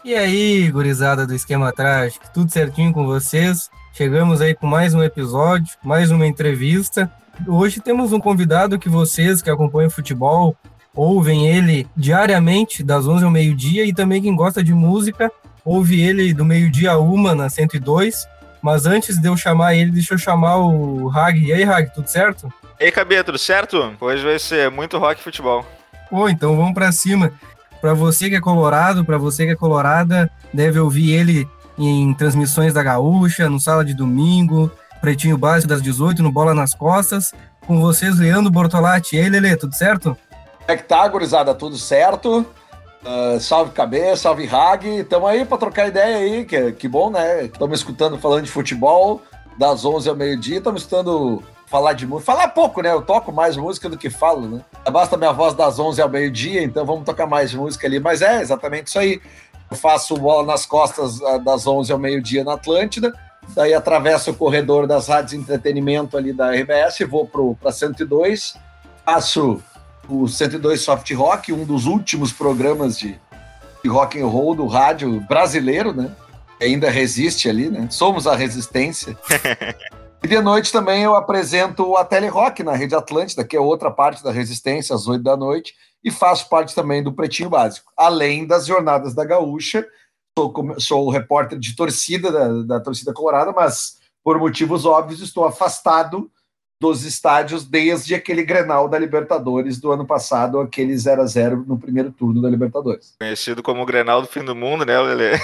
E aí, gurizada do Esquema Trágico, tudo certinho com vocês? Chegamos aí com mais um episódio, mais uma entrevista. Hoje temos um convidado que vocês que acompanham futebol ouvem ele diariamente, das 11 ao meio-dia, e também quem gosta de música ouve ele do meio-dia a uma na 102. Mas antes de eu chamar ele, deixa eu chamar o Hag. E aí, Hag, tudo certo? E aí, Cabê, tudo certo? Hoje vai ser muito rock e futebol. Pô, então vamos pra cima. Para você que é colorado, para você que é colorada, deve ouvir ele em transmissões da Gaúcha, no Sala de Domingo, Pretinho Básico das 18, no Bola nas Costas. Com vocês, Leandro Bortolatti. E aí, Lelê, tudo certo? Como é que tá, gurizada? Tudo certo? Salve Cabeça, salve Hag. Estamos aí para trocar ideia aí, que bom, né? Estamos escutando falando de futebol das 11 ao meio-dia, estamos escutando falar de música. Falar pouco, né? Eu toco mais música do que falo, né? Basta minha voz das 11 ao meio-dia, então vamos tocar mais música ali. Mas é exatamente isso aí. Eu faço Bola nas Costas das 11 ao meio-dia na Atlântida, daí atravesso o corredor das rádios de entretenimento ali da RBS, vou para 102, faço o 102 Soft Rock, um dos últimos programas de rock and roll do rádio brasileiro, né? Que ainda resiste ali, né? Somos a resistência. E de noite também eu apresento a Telerock na Rede Atlântida, que é outra parte da resistência, às 8 da noite, e faço parte também do Pretinho Básico. Além das Jornadas da Gaúcha, sou o repórter de torcida da torcida colorada, mas por motivos óbvios estou afastado dos estádios desde aquele Grenal da Libertadores do ano passado, aquele 0-0 no primeiro turno da Libertadores. Conhecido como o Grenal do fim do mundo, né, Lelê?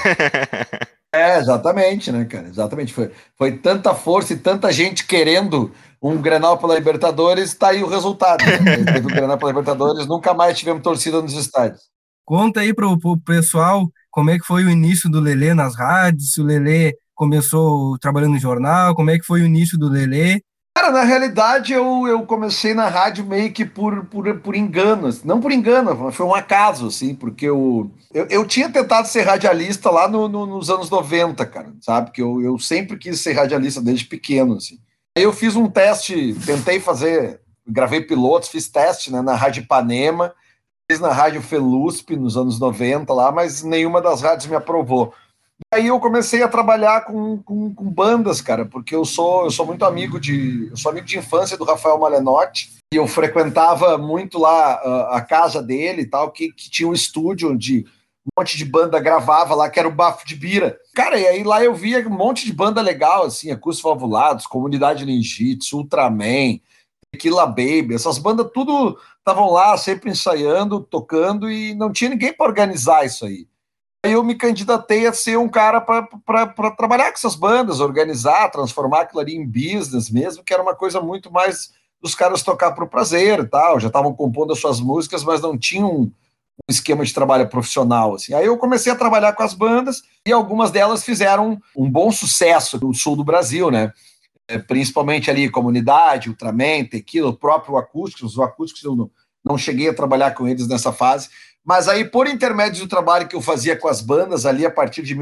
Exatamente, né, cara? Exatamente. Foi tanta força e tanta gente querendo um Grenal pela Libertadores, tá aí o resultado, né? Teve o Grenal pela Libertadores, nunca mais tivemos torcida nos estádios. Conta aí pro pessoal como é que foi o início do Lelê nas rádios, se o Lelê começou trabalhando no jornal, como é que foi o início do Lelê. Cara, na realidade, eu comecei na rádio meio que por engano, assim. Não por engano, foi um acaso, assim, porque eu tinha tentado ser radialista lá nos anos 90, cara, sabe? Que eu sempre quis ser radialista desde pequeno, assim. Aí eu fiz um teste, tentei fazer, gravei pilotos, fiz teste, né, na Rádio Ipanema, fiz na Rádio Felusp nos anos 90 lá, mas nenhuma das rádios me aprovou. Aí eu comecei a trabalhar com bandas, cara, porque eu sou muito eu sou amigo de infância do Rafael Malenotti, e eu frequentava muito lá a casa dele e tal, que tinha um estúdio onde um monte de banda gravava lá, que era o Bafo de Bira. Cara, e aí lá eu via um monte de banda legal, assim, Acústicos Valvulados, Comunidade Ninjitsu, Ultraman, Tequila Baby, essas bandas tudo estavam lá sempre ensaiando, tocando, e não tinha ninguém para organizar isso aí. Aí eu me candidatei a ser um cara para trabalhar com essas bandas, organizar, transformar aquilo ali em business mesmo, que era uma coisa muito mais dos caras tocar por prazer e tal. Já estavam compondo as suas músicas, mas não tinham um esquema de trabalho profissional. Assim. Aí eu comecei a trabalhar com as bandas e algumas delas fizeram um bom sucesso no sul do Brasil, né? Principalmente ali Comunidade, Ultraman, Tequila, o próprio Acústicos. Os Acústicos eu não cheguei a trabalhar com eles nessa fase, mas aí, por intermédio do trabalho que eu fazia com as bandas ali a partir de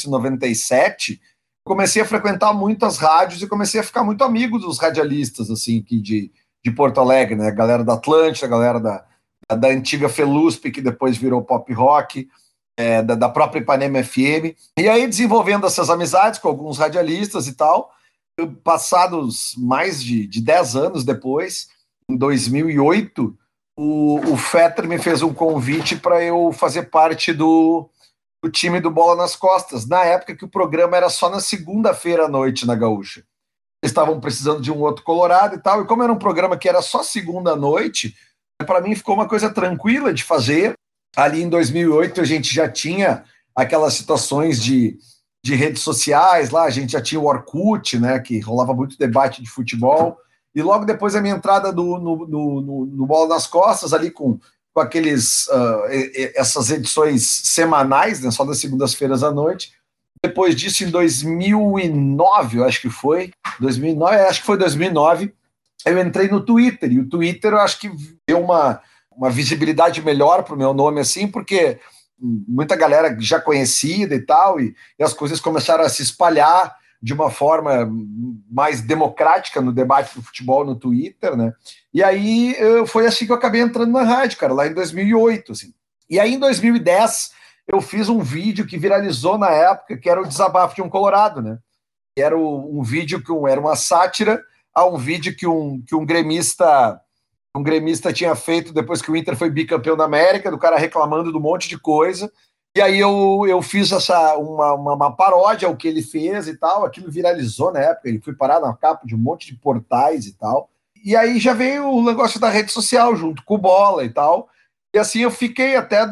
1997, comecei a frequentar muitas rádios e comecei a ficar muito amigo dos radialistas, assim, aqui de Porto Alegre, né? A galera da Atlântida, a galera da antiga Felusp, que depois virou Pop Rock, da própria Ipanema FM. E aí, desenvolvendo essas amizades com alguns radialistas e tal, passados mais de 10 anos depois, em 2008, o Fetter me fez um convite para eu fazer parte do time do Bola nas Costas, na época que o programa era só na segunda-feira à noite na Gaúcha. Eles estavam precisando de um outro Colorado e tal, e como era um programa que era só segunda à noite, para mim ficou uma coisa tranquila de fazer. Ali em 2008 a gente já tinha aquelas situações de redes sociais, lá a gente já tinha o Orkut, né, que rolava muito debate de futebol, e logo depois a minha entrada no Bola nas Costas, ali com aqueles essas edições semanais, né, só das segundas-feiras à noite. Depois disso, em 2009, eu acho que foi, 2009, acho que foi 2009, eu entrei no Twitter, e o Twitter eu acho que deu uma visibilidade melhor para o meu nome, assim, porque muita galera já conhecida e tal, e as coisas começaram a se espalhar de uma forma mais democrática no debate do futebol no Twitter, né? E aí foi assim que eu acabei entrando na rádio, cara, lá em 2008, assim. E aí em 2010 eu fiz um vídeo que viralizou na época, que era o Desabafo de um Colorado, né? Era um vídeo era uma sátira a um vídeo que um gremista tinha feito depois que o Inter foi bicampeão da América, do cara reclamando de um monte de coisa. E aí eu fiz uma paródia ao que ele fez e tal. Aquilo viralizou na época, ele foi parar na capa de um monte de portais e tal. E aí já veio o negócio da rede social junto com o Bola e tal. E assim eu fiquei até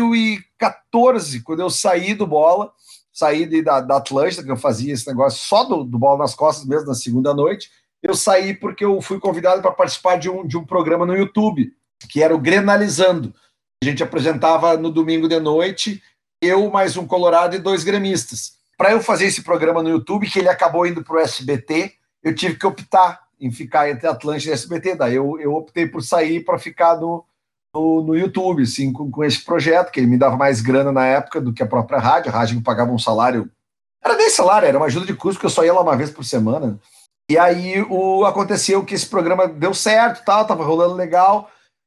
2014, quando eu saí do Bola, saí da Atlântida, que eu fazia esse negócio só do Bola nas Costas mesmo, na segunda noite. Eu saí porque eu fui convidado para participar de um programa no YouTube, que era o Grenalizando. A gente apresentava no domingo de noite, eu mais um colorado e 2 gremistas. Para eu fazer esse programa no YouTube, que ele acabou indo para o SBT, eu tive que optar em ficar entre Atlântida e SBT. Daí eu optei por sair para ficar no YouTube, assim, com esse projeto, que ele me dava mais grana na época do que a própria rádio. A rádio me pagava um salário, era nem salário, era uma ajuda de custo, porque eu só ia lá uma vez por semana. E aí aconteceu que esse programa deu certo, tava rolando legal,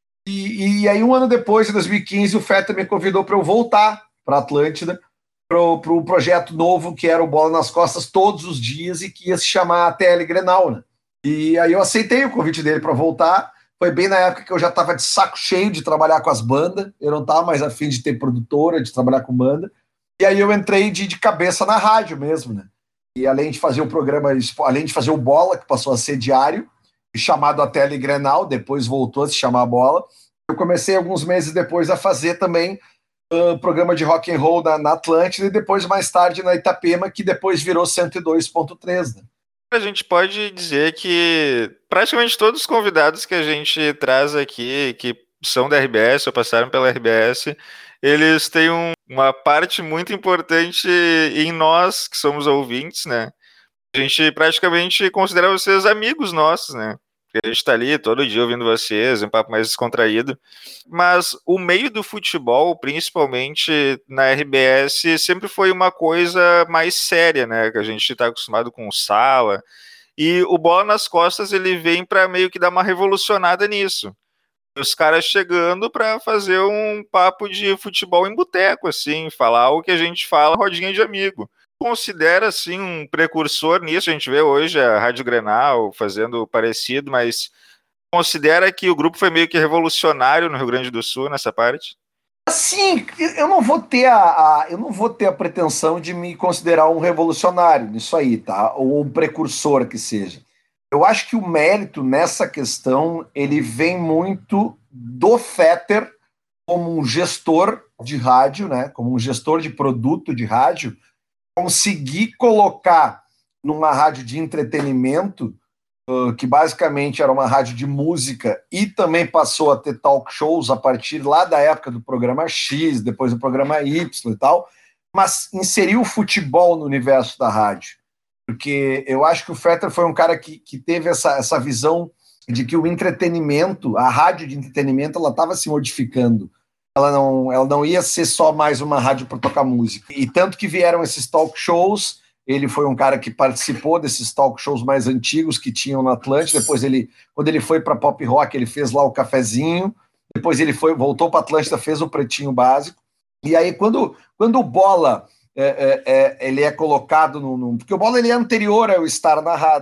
e aí um ano depois, em 2015, o Fetter me convidou para eu voltar para a Atlântida, para o projeto novo, que era o Bola nas Costas todos os dias, e que ia se chamar TL Grenal, né? E aí eu aceitei o convite dele para voltar. Foi bem na época que eu já estava de saco cheio de trabalhar com as bandas, eu não estava mais afim de ter produtora, de trabalhar com banda, e aí eu entrei de cabeça na rádio mesmo, né? E além de fazer o programa, além de fazer o Bola, que passou a ser diário, chamado a Tele Grenal, depois voltou a se chamar Bola, eu comecei alguns meses depois a fazer também programa de rock and roll na Atlântida, e depois mais tarde na Itapema, que depois virou 102.3, né? A gente pode dizer que praticamente todos os convidados que a gente traz aqui, que são da RBS ou passaram pela RBS, eles têm uma parte muito importante em nós, que somos ouvintes, né? A gente praticamente considera vocês amigos nossos, né? Porque a gente tá ali todo dia ouvindo vocês, um papo mais descontraído. Mas o meio do futebol, principalmente na RBS, sempre foi uma coisa mais séria, né? Que a gente tá acostumado com sala. E o Bola nas Costas, ele vem para meio que dar uma revolucionada nisso. Os caras chegando para fazer um papo de futebol em boteco, assim, falar o que a gente fala, rodinha de amigo. Considera, assim, um precursor nisso. A gente vê hoje a Rádio Grenal fazendo parecido, mas considera que o grupo foi meio que revolucionário no Rio Grande do Sul nessa parte? Assim, eu não vou ter eu não vou ter a pretensão de me considerar um revolucionário nisso aí, tá? Ou um precursor que seja. Eu acho que o mérito nessa questão, ele vem muito do Fetter como um gestor de rádio, né? Como um gestor de produto de rádio, conseguir colocar numa rádio de entretenimento, que basicamente era uma rádio de música, e também passou a ter talk shows a partir lá da época do programa X, depois do programa Y e tal, mas inseriu o futebol no universo da rádio. Porque eu acho que o Fetter foi um cara que teve essa visão de que o entretenimento, a rádio de entretenimento, ela estava se modificando. Ela não ia ser só mais uma rádio para tocar música. E tanto que vieram esses talk shows. Ele foi um cara que participou desses talk shows mais antigos que tinham na Atlântida. Depois, quando ele foi para Pop Rock, ele fez lá o Cafezinho. Depois ele voltou para Atlântida, fez o Pretinho Básico. E aí, quando o Bola ele é colocado porque o Bola ele é anterior ao estar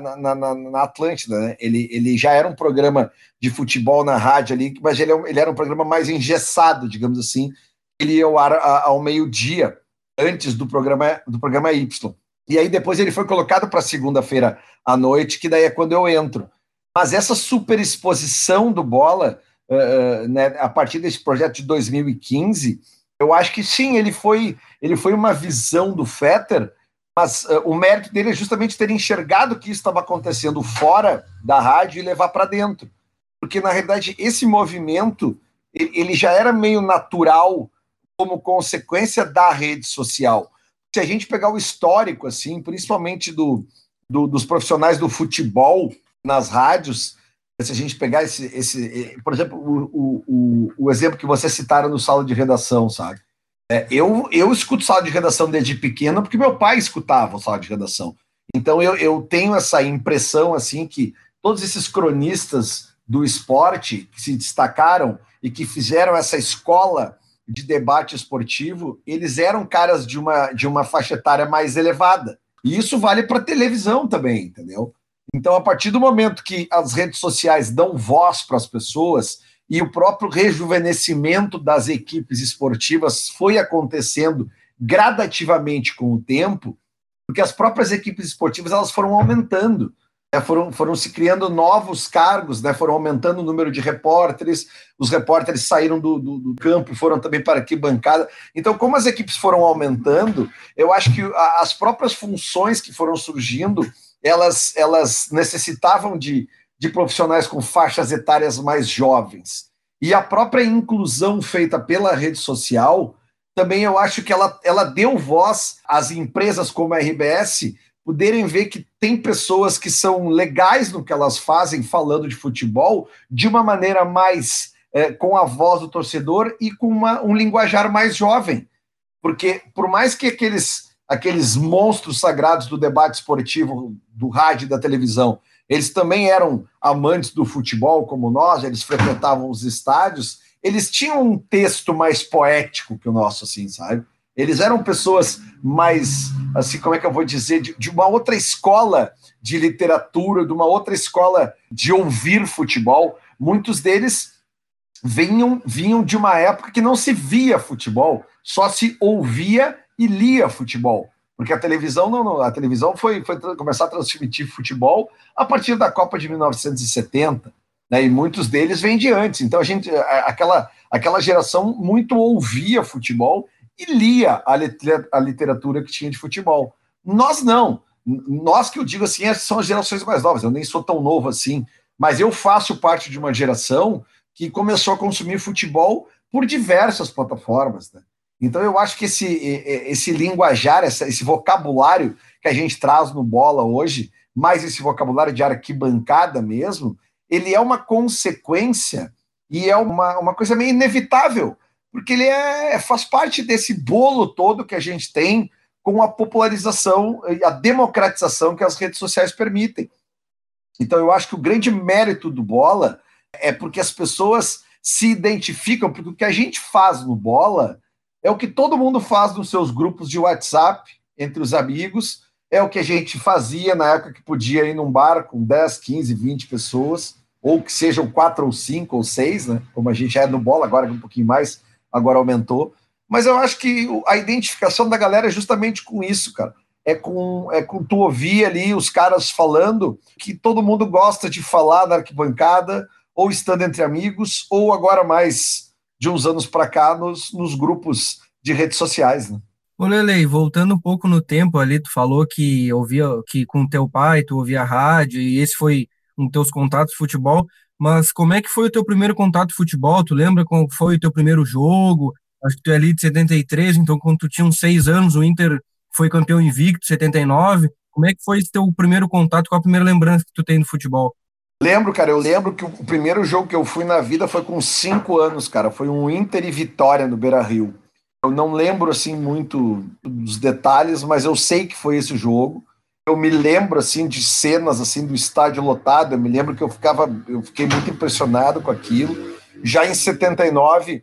na Atlântida, né? Ele já era um programa de futebol na rádio ali, mas ele era um programa mais engessado, digamos assim. Ele ia ao ar ao meio-dia, antes do programa Y. E aí depois ele foi colocado para segunda-feira à noite, que daí é quando eu entro. Mas essa superexposição do Bola, né, a partir desse projeto de 2015, eu acho que sim, ele foi uma visão do Fetter, mas o mérito dele é justamente ter enxergado que isso estava acontecendo fora da rádio e levar para dentro. Porque, na realidade, esse movimento ele já era meio natural como consequência da rede social. Se a gente pegar o histórico, assim, principalmente dos profissionais do futebol nas rádios, se a gente pegar por exemplo, o exemplo que vocês citaram no Sala de Redação, sabe? Eu escuto Sala de Redação desde pequeno porque meu pai escutava o Sala de Redação. Então eu tenho essa impressão, assim, que todos esses cronistas do esporte que se destacaram e que fizeram essa escola de debate esportivo, eles eram caras de uma faixa etária mais elevada. E isso vale para televisão também, entendeu? Então, a partir do momento que as redes sociais dão voz para as pessoas e o próprio rejuvenescimento das equipes esportivas foi acontecendo gradativamente com o tempo, porque as próprias equipes esportivas elas foram aumentando, né? Foram se criando novos cargos, né? Foram aumentando o número de repórteres, os repórteres saíram do campo, foram também para a arquibancada. Então, como as equipes foram aumentando, eu acho que as próprias funções que foram surgindo, elas necessitavam de profissionais com faixas etárias mais jovens. E a própria inclusão feita pela rede social, também eu acho que ela deu voz às empresas como a RBS poderem ver que tem pessoas que são legais no que elas fazem falando de futebol de uma maneira mais com a voz do torcedor e com um linguajar mais jovem. Porque por mais que aqueles monstros sagrados do debate esportivo, do rádio e da televisão, eles também eram amantes do futebol como nós, eles frequentavam os estádios, eles tinham um texto mais poético que o nosso, assim, sabe? Eles eram pessoas mais, assim, como é que eu vou dizer, de uma outra escola de literatura, de uma outra escola de ouvir futebol. Muitos deles vinham de uma época que não se via futebol, só se ouvia e lia futebol. Porque a televisão a televisão foi começar a transmitir futebol a partir da Copa de 1970, né? E muitos deles vêm de antes. Então aquela geração muito ouvia futebol e lia a literatura que tinha de futebol. Nós não. Nós, que eu digo assim, são as gerações mais novas. Eu nem sou tão novo assim, mas eu faço parte de uma geração que começou a consumir futebol por diversas plataformas, né? Então eu acho que esse linguajar, esse vocabulário que a gente traz no Bola hoje, mais esse vocabulário de arquibancada mesmo, ele é uma consequência e é uma coisa meio inevitável, porque ele faz parte desse bolo todo que a gente tem com a popularização e a democratização que as redes sociais permitem. Então eu acho que o grande mérito do Bola é porque as pessoas se identificam, porque o que a gente faz no Bola é o que todo mundo faz nos seus grupos de WhatsApp, entre os amigos, é o que a gente fazia na época que podia ir num bar com 10, 15, 20 pessoas, ou que sejam 4 ou 5 ou 6, né? Como a gente é no Bola, agora um pouquinho mais, agora aumentou. Mas eu acho que a identificação da galera é justamente com isso, cara. É com tu ouvir ali os caras falando que todo mundo gosta de falar na arquibancada, ou estando entre amigos, ou agora mais de uns anos para cá nos grupos de redes sociais, né? Ô Lelei, voltando um pouco no tempo ali, tu falou que que com teu pai tu ouvia rádio e esse foi um dos teus contatos de futebol, mas como é que foi o teu primeiro contato de futebol? Tu lembra qual foi o teu primeiro jogo? Acho que tu é ali de 73, então quando tu tinha uns 6 anos, o Inter foi campeão invicto, 79. Como é que foi esse teu primeiro contato? Qual a primeira lembrança que tu tem do futebol? Eu lembro que o primeiro jogo que eu fui na vida foi com 5 anos, cara. Foi um Inter e Vitória no Beira-Rio. Eu não lembro, assim, muito dos detalhes, mas eu sei que foi esse jogo. Eu me lembro, assim, de cenas, assim, do estádio lotado. Eu me lembro que eu fiquei muito impressionado com aquilo. Já em 79,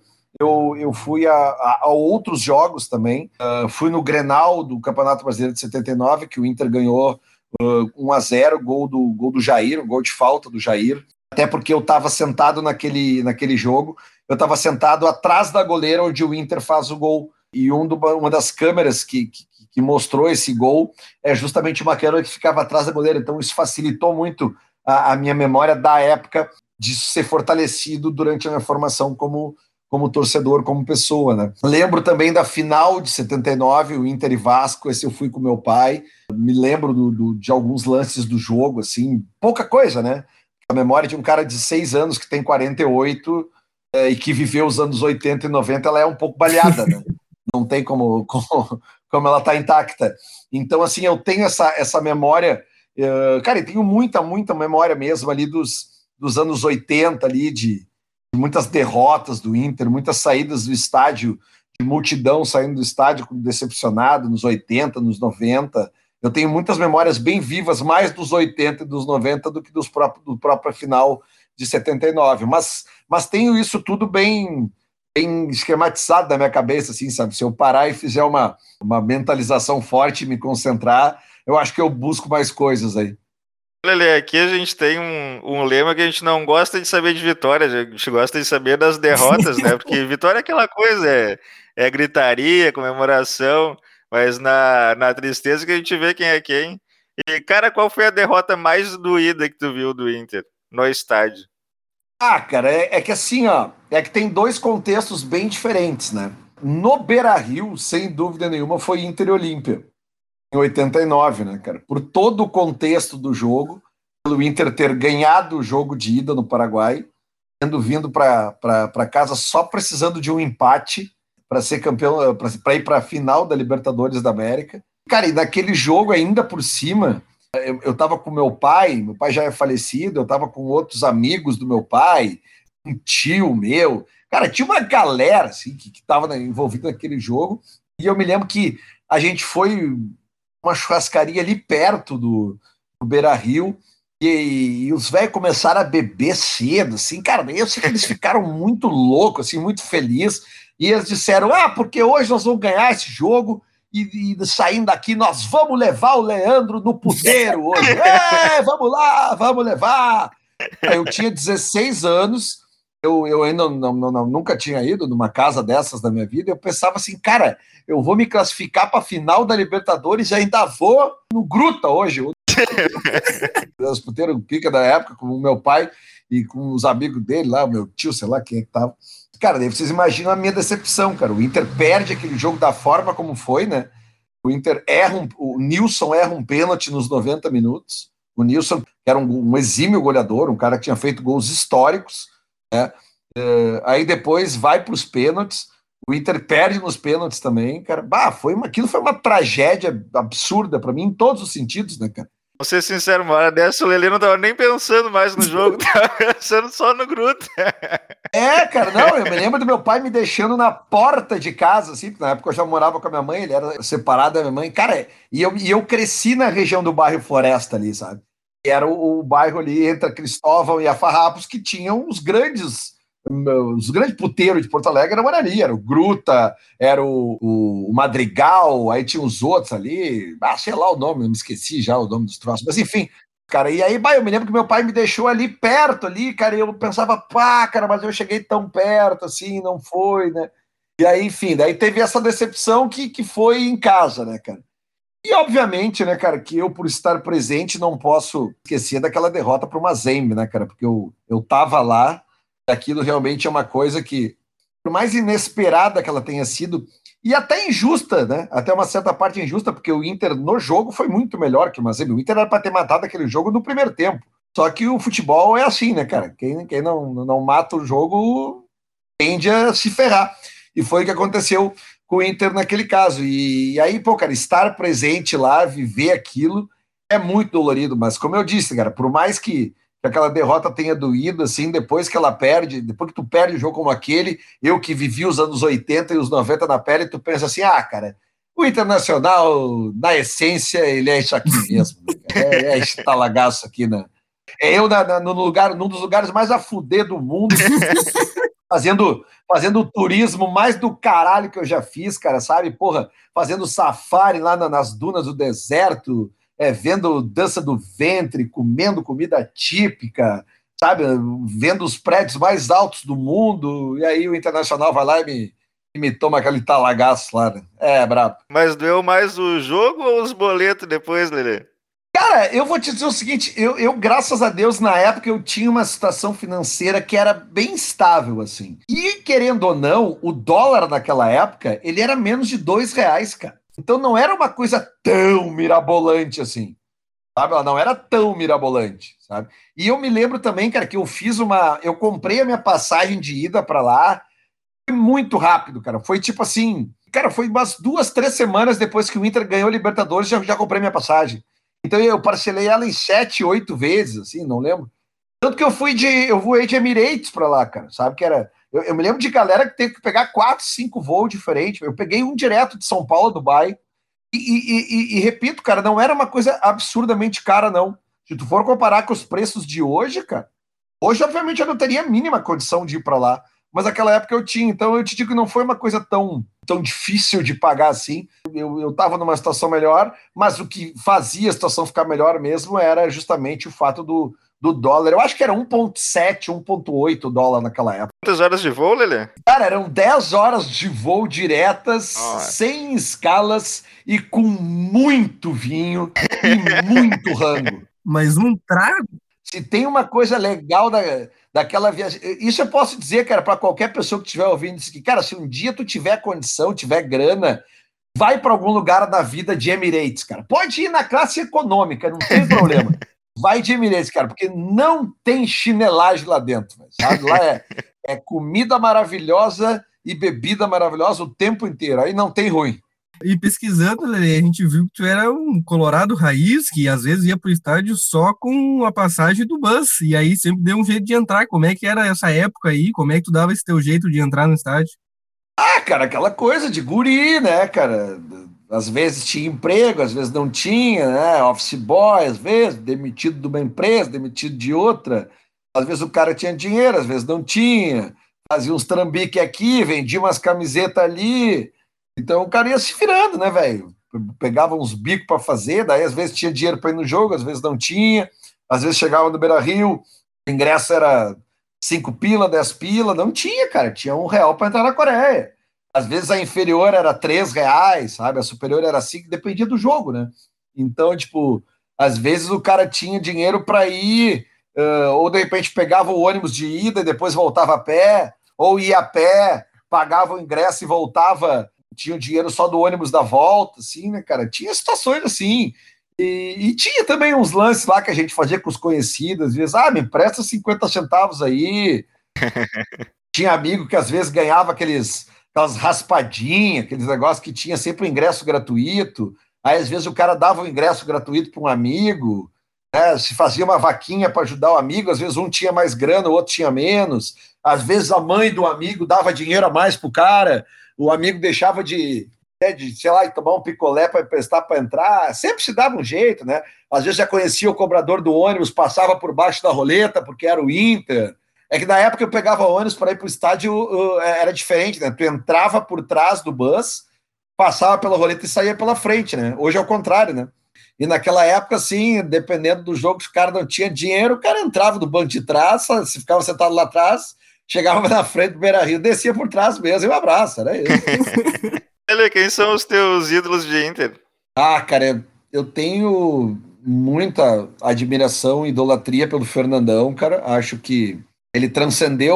eu fui a outros jogos também. Fui no Grenal do Campeonato Brasileiro de 79, que o Inter ganhou 1-0, gol do Jair, um gol de falta do Jair, até porque eu estava sentado naquele jogo, eu estava sentado atrás da goleira onde o Inter faz o gol, e uma das câmeras que mostrou esse gol é justamente uma câmera que ficava atrás da goleira, então isso facilitou muito a minha memória da época de ser fortalecido durante a minha formação como torcedor, como pessoa, né? Lembro também da final de 79, o Inter e Vasco, esse eu fui com meu pai, me lembro de alguns lances do jogo, assim, pouca coisa, né? A memória de um cara de 6 anos que tem 48 e que viveu os anos 80 e 90, ela é um pouco baleada, né? Não tem como ela tá intacta. Então, assim, eu tenho essa memória, cara, e tenho muita memória mesmo ali dos anos 80 ali, de muitas derrotas do Inter, muitas saídas do estádio, de multidão saindo do estádio decepcionado nos 80, nos 90. Eu tenho muitas memórias bem vivas, mais dos 80 e dos 90 do que do próprio final de 79. Mas tenho isso tudo bem bem esquematizado na minha cabeça, assim, sabe? Se eu parar e fizer uma mentalização forte e me concentrar, eu acho que eu busco mais coisas aí. Lelê, aqui a gente tem um lema que a gente não gosta de saber de vitória, a gente gosta de saber das derrotas, né? Porque vitória é aquela coisa, é gritaria, comemoração, mas na tristeza que a gente vê quem é quem. E, cara, qual foi a derrota mais doída que tu viu do Inter no estádio? Ah, cara, é que assim, ó, é que tem dois contextos bem diferentes, né? No Beira-Rio, sem dúvida nenhuma, foi Inter e Olímpia, em 89, né, cara? Por todo o contexto do jogo, pelo Inter ter ganhado o jogo de ida no Paraguai, tendo vindo para casa só precisando de um empate para ser campeão, para ir para a final da Libertadores da América. Cara, e naquele jogo ainda por cima, eu tava com meu pai já é falecido, eu tava com outros amigos do meu pai, um tio meu. Cara, tinha uma galera assim, que tava envolvida naquele jogo, e eu me lembro que a gente foi uma churrascaria ali perto do Beira-Rio, e os velhos começaram a beber cedo, assim, cara, eu sei que eles ficaram muito loucos, assim, muito felizes, e eles disseram, porque hoje nós vamos ganhar esse jogo, e saindo daqui, nós vamos levar o Leandro no puteiro hoje. Vamos lá, vamos levar. Eu tinha 16 anos, eu ainda nunca tinha ido numa casa dessas na minha vida, eu pensava assim, cara, eu vou me classificar para a final da Libertadores e ainda vou no Gruta hoje. Os puteiros pica da época, com o meu pai e com os amigos dele lá, o meu tio, sei lá quem é que tava. Cara, daí vocês imaginam a minha decepção, cara. O Inter perde aquele jogo da forma como foi, né? O Inter o Nilson erra um pênalti nos 90 minutos. O Nilson, que era um exímio goleador, um cara que tinha feito gols históricos, né? Aí depois vai para os pênaltis. O Inter perde nos pênaltis também, cara. Aquilo foi uma tragédia absurda para mim, em todos os sentidos, né, cara? Vou ser sincero, uma hora dessa o Lelê não tava nem pensando mais no jogo, tava pensando só no Gruta. Cara, não, eu me lembro do meu pai me deixando na porta de casa, assim, porque na época eu já morava com a minha mãe, ele era separado da minha mãe, cara, e eu cresci na região do bairro Floresta ali, sabe? E era o bairro ali entre Cristóvão e a Farrapos que tinham os grandes puteiros de Porto Alegre, era o Gruta, era o Madrigal, aí tinha os outros ali, sei lá o nome, eu me esqueci já o nome dos troços, mas enfim, cara, e aí, eu me lembro que meu pai me deixou ali perto, ali, cara, e eu pensava, cara, mas eu cheguei tão perto, assim, não foi, né? E aí, enfim, daí teve essa decepção que foi em casa, né, cara? E, obviamente, né, cara, que eu, por estar presente, não posso esquecer daquela derrota para o Mazembe, né, cara, porque eu tava lá, aquilo realmente é uma coisa que, por mais inesperada que ela tenha sido, e até injusta, né? Até uma certa parte injusta, porque o Inter no jogo foi muito melhor que o Mazembe. O Inter era para ter matado aquele jogo no primeiro tempo. Só que o futebol é assim, né, cara? Quem não mata o jogo tende a se ferrar. E foi o que aconteceu com o Inter naquele caso. E aí, cara, estar presente lá, viver aquilo, é muito dolorido. Mas como eu disse, cara, por mais que aquela derrota tenha doído, assim, depois que ela perde, depois que tu perde um jogo como aquele, eu que vivi os anos 80 e os 90 na pele, tu pensa assim, cara, o Internacional, na essência, ele é isso aqui mesmo, né? É esse talagaço aqui, né? É eu num dos lugares mais a fuder do mundo, fazendo o turismo mais do caralho que eu já fiz, cara, sabe? Porra, fazendo safari lá nas dunas do deserto, vendo dança do ventre, comendo comida típica, sabe? Vendo os prédios mais altos do mundo, e aí o Internacional vai lá e me toma aquele talagaço lá, né? É, brabo. Mas doeu mais o jogo ou os boletos depois, Lelê? Cara, eu vou te dizer o seguinte, eu graças a Deus, na época, eu tinha uma situação financeira que era bem estável, assim. E, querendo ou não, o dólar naquela época, ele era menos de R$ 2, cara. Então não era uma coisa tão mirabolante assim, sabe? Ela não era tão mirabolante, sabe? E eu me lembro também, cara, que eu comprei a minha passagem de ida para lá, foi muito rápido, cara. Foi tipo assim, cara, foi umas 2, 3 semanas depois que o Inter ganhou a Libertadores, já comprei minha passagem. Então eu parcelei ela em 7, 8 vezes, assim, não lembro. Tanto que eu voei de Emirates pra lá, cara, sabe? Que era. Eu me lembro de galera que teve que pegar 4, 5 voos diferentes. Eu peguei um direto de São Paulo a Dubai. E repito, cara, não era uma coisa absurdamente cara, não. Se tu for comparar com os preços de hoje, cara, hoje, obviamente, eu não teria a mínima condição de ir pra lá. mas naquela época eu tinha. Então eu te digo que não foi uma coisa tão difícil de pagar assim. Eu estava numa situação melhor, mas o que fazia a situação ficar melhor mesmo era justamente o fato do dólar. Eu acho que era 1,7, 1,8 dólar naquela época. Quantas horas de voo, Lelê? Cara, eram 10 horas de voo diretas, sem escalas e com muito vinho e muito rango. Mas um trago? Se tem uma coisa legal daquela viagem, isso eu posso dizer, cara, para qualquer pessoa que estiver ouvindo isso aqui, cara, se um dia tu tiver condição, tiver grana, vai para algum lugar da vida de Emirates, cara. Pode ir na classe econômica, não tem problema. Vai de Emirates, cara, porque não tem chinelagem lá dentro, sabe? Lá é comida maravilhosa e bebida maravilhosa o tempo inteiro, aí não tem ruim. E pesquisando, Lelê, a gente viu que tu era um colorado raiz, que às vezes ia pro estádio só com a passagem do bus, e aí sempre deu um jeito de entrar. Como é que era essa época aí? Como é que tu dava esse teu jeito de entrar no estádio? Ah, cara, aquela coisa de guri, né, cara? Às vezes tinha emprego, às vezes não tinha, né? Office boy, às vezes, demitido de uma empresa, demitido de outra. Às vezes o cara tinha dinheiro, às vezes não tinha. Fazia uns trambique aqui, vendia umas camisetas ali. Então o cara ia se virando, né, velho? Pegava uns bicos para fazer, daí às vezes tinha dinheiro para ir no jogo, às vezes não tinha. Às vezes chegava no Beira-Rio, o ingresso era 5 pila, 10 pila, não tinha, cara. Tinha R$1 para entrar na Coreia. Às vezes a inferior era R$3, sabe? A superior era 5, dependia do jogo, né? Então, tipo, às vezes o cara tinha dinheiro para ir, ou de repente pegava o ônibus de ida e depois voltava a pé, ou ia a pé, pagava o ingresso e voltava, tinha o dinheiro só do ônibus da volta, assim, né, cara? Tinha situações assim. E tinha também uns lances lá que a gente fazia com os conhecidos, às vezes, me empresta 50 centavos aí. Tinha amigo que às vezes ganhava aquelas raspadinhas, aqueles negócios que tinha sempre o ingresso gratuito. Aí às vezes o cara dava o ingresso gratuito para um amigo, né? Se fazia uma vaquinha para ajudar o amigo, às vezes um tinha mais grana, o outro tinha menos. Às vezes a mãe do amigo dava dinheiro a mais pro cara, o amigo deixava de sei lá, tomar um picolé para emprestar para entrar. Sempre se dava um jeito, né? Às vezes já conhecia o cobrador do ônibus, passava por baixo da roleta porque era o Inter. É que na época eu pegava ônibus para ir para o estádio, era diferente, né? Tu entrava por trás do bus, passava pela roleta e saía pela frente, né? Hoje é o contrário, né? E naquela época, assim, dependendo do jogo, se o cara não tinha dinheiro, o cara entrava do banco de trás, se ficava sentado lá atrás, chegava na frente do Beira-Rio, descia por trás mesmo e um abraço, era isso. Quem são os teus ídolos de Inter? Cara, eu tenho muita admiração e idolatria pelo Fernandão, cara. Acho que ele transcendeu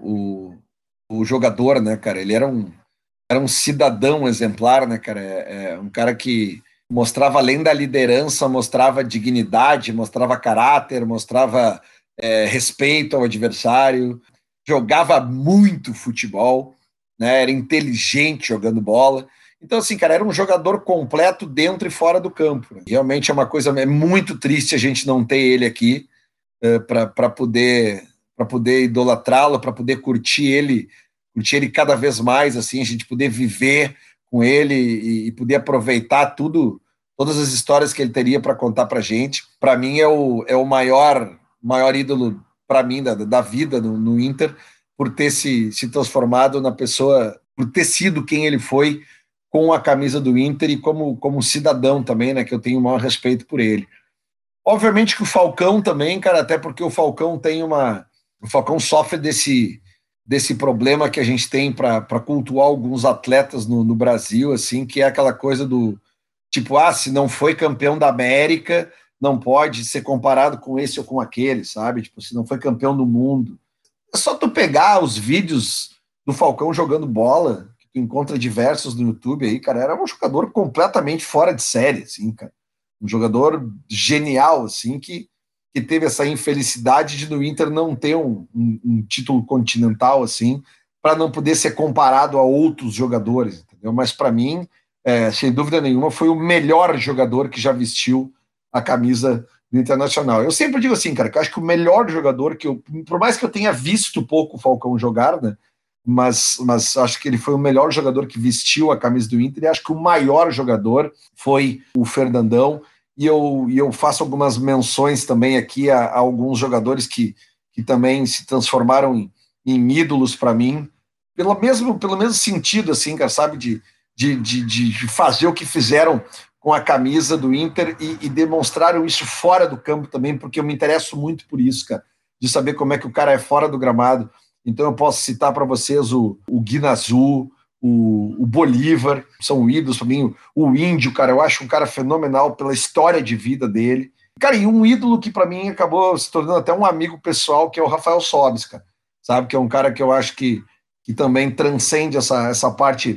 o jogador, né, cara? Ele era um cidadão exemplar, né, cara? É um cara que mostrava, além da liderança, mostrava dignidade, mostrava caráter, mostrava respeito ao adversário, jogava muito futebol, né? Era inteligente jogando bola. Então, assim, cara, era um jogador completo dentro e fora do campo. Realmente é uma coisa, é muito triste a gente não ter ele aqui para poder idolatrá-lo, para poder curtir ele cada vez mais, assim, a gente poder viver com ele e poder aproveitar todas as histórias que ele teria para contar para gente. Para mim é o maior ídolo para mim da vida no Inter, por ter se transformado na pessoa, por ter sido quem ele foi com a camisa do Inter e como cidadão também, né, que eu tenho o maior respeito por ele. Obviamente que o Falcão também, cara, até porque o Falcão o Falcão sofre desse problema que a gente tem para cultuar alguns atletas no Brasil, assim, que é aquela coisa do tipo, se não foi campeão da América, não pode ser comparado com esse ou com aquele, sabe? Tipo, se não foi campeão do mundo. É só tu pegar os vídeos do Falcão jogando bola, que tu encontra diversos no YouTube aí, cara, era um jogador completamente fora de série, assim, cara. Um jogador genial, assim, que teve essa infelicidade de no Inter não ter um título continental, assim, para não poder ser comparado a outros jogadores, entendeu? Mas para mim, sem dúvida nenhuma, foi o melhor jogador que já vestiu a camisa do Internacional. Eu sempre digo assim, cara, que eu acho que o melhor jogador por mais que eu tenha visto pouco o Falcão jogar, né, mas acho que ele foi o melhor jogador que vestiu a camisa do Inter, e acho que o maior jogador foi o Fernandão. E eu faço algumas menções também aqui a alguns jogadores que também se transformaram em ídolos para mim, pelo mesmo sentido, assim, cara, sabe, de fazer o que fizeram com a camisa do Inter e demonstraram isso fora do campo também, porque eu me interesso muito por isso, cara, de saber como é que o cara é fora do gramado. Então eu posso citar para vocês o Guinazu, o Bolívar, são ídolos para mim, o Índio, cara, eu acho um cara fenomenal pela história de vida dele. Cara, e um ídolo que para mim acabou se tornando até um amigo pessoal, que é o Rafael Sobis, cara, sabe, que é um cara que eu acho que também transcende essa parte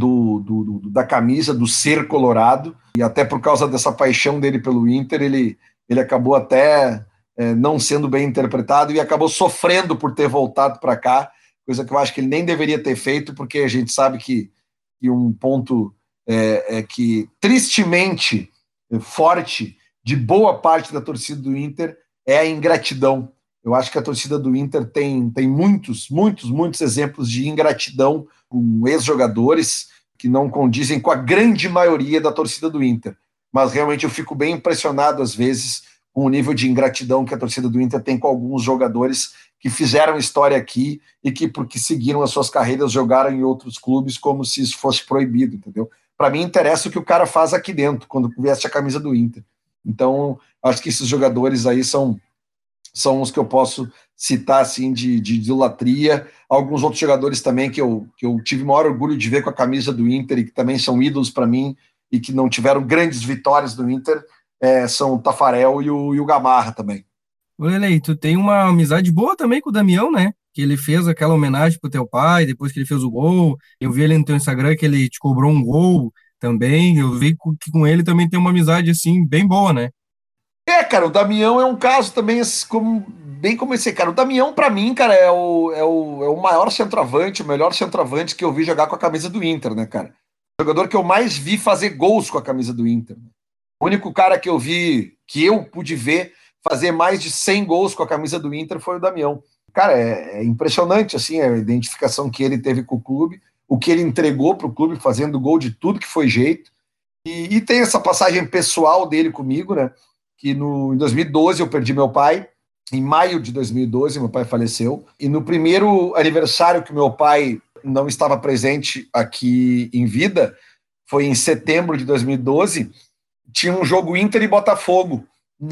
da camisa, do ser colorado, e até por causa dessa paixão dele pelo Inter, ele acabou até não sendo bem interpretado e acabou sofrendo por ter voltado para cá, coisa que eu acho que ele nem deveria ter feito, porque a gente sabe que um ponto que tristemente forte de boa parte da torcida do Inter é a ingratidão. Eu acho que a torcida do Inter tem muitos exemplos de ingratidão com ex-jogadores que não condizem com a grande maioria da torcida do Inter. Mas realmente eu fico bem impressionado, às vezes, com o nível de ingratidão que a torcida do Inter tem com alguns jogadores que fizeram história aqui e que, porque seguiram as suas carreiras, jogaram em outros clubes como se isso fosse proibido, entendeu? Para mim, interessa o que o cara faz aqui dentro, quando veste a camisa do Inter. Então, acho que esses jogadores aí são os que eu posso citar assim de idolatria. Alguns outros jogadores também que eu tive o maior orgulho de ver com a camisa do Inter e que também são ídolos para mim e que não tiveram grandes vitórias do Inter, são o Tafarel e o Gamarra também. Ô, Lele, tu tem uma amizade boa também com o Damião, né? Que ele fez aquela homenagem pro teu pai, depois que ele fez o gol. Eu vi ele no teu Instagram que ele te cobrou um gol também. Eu vi que com ele também tem uma amizade, assim, bem boa, né? Cara, o Damião é um caso também, bem como esse cara. O Damião, para mim, cara, é o maior centroavante, o melhor centroavante que eu vi jogar com a camisa do Inter, né, cara? O jogador que eu mais vi fazer gols com a camisa do Inter. O único cara que eu pude ver fazer mais de 100 gols com a camisa do Inter foi o Damião. Cara, é impressionante, assim, a identificação que ele teve com o clube, o que ele entregou pro clube, fazendo gol de tudo que foi jeito. E tem essa passagem pessoal dele comigo, né? Que em 2012 eu perdi meu pai, em maio de 2012 meu pai faleceu, e no primeiro aniversário que meu pai não estava presente aqui em vida, foi em setembro de 2012, tinha um jogo Inter e Botafogo,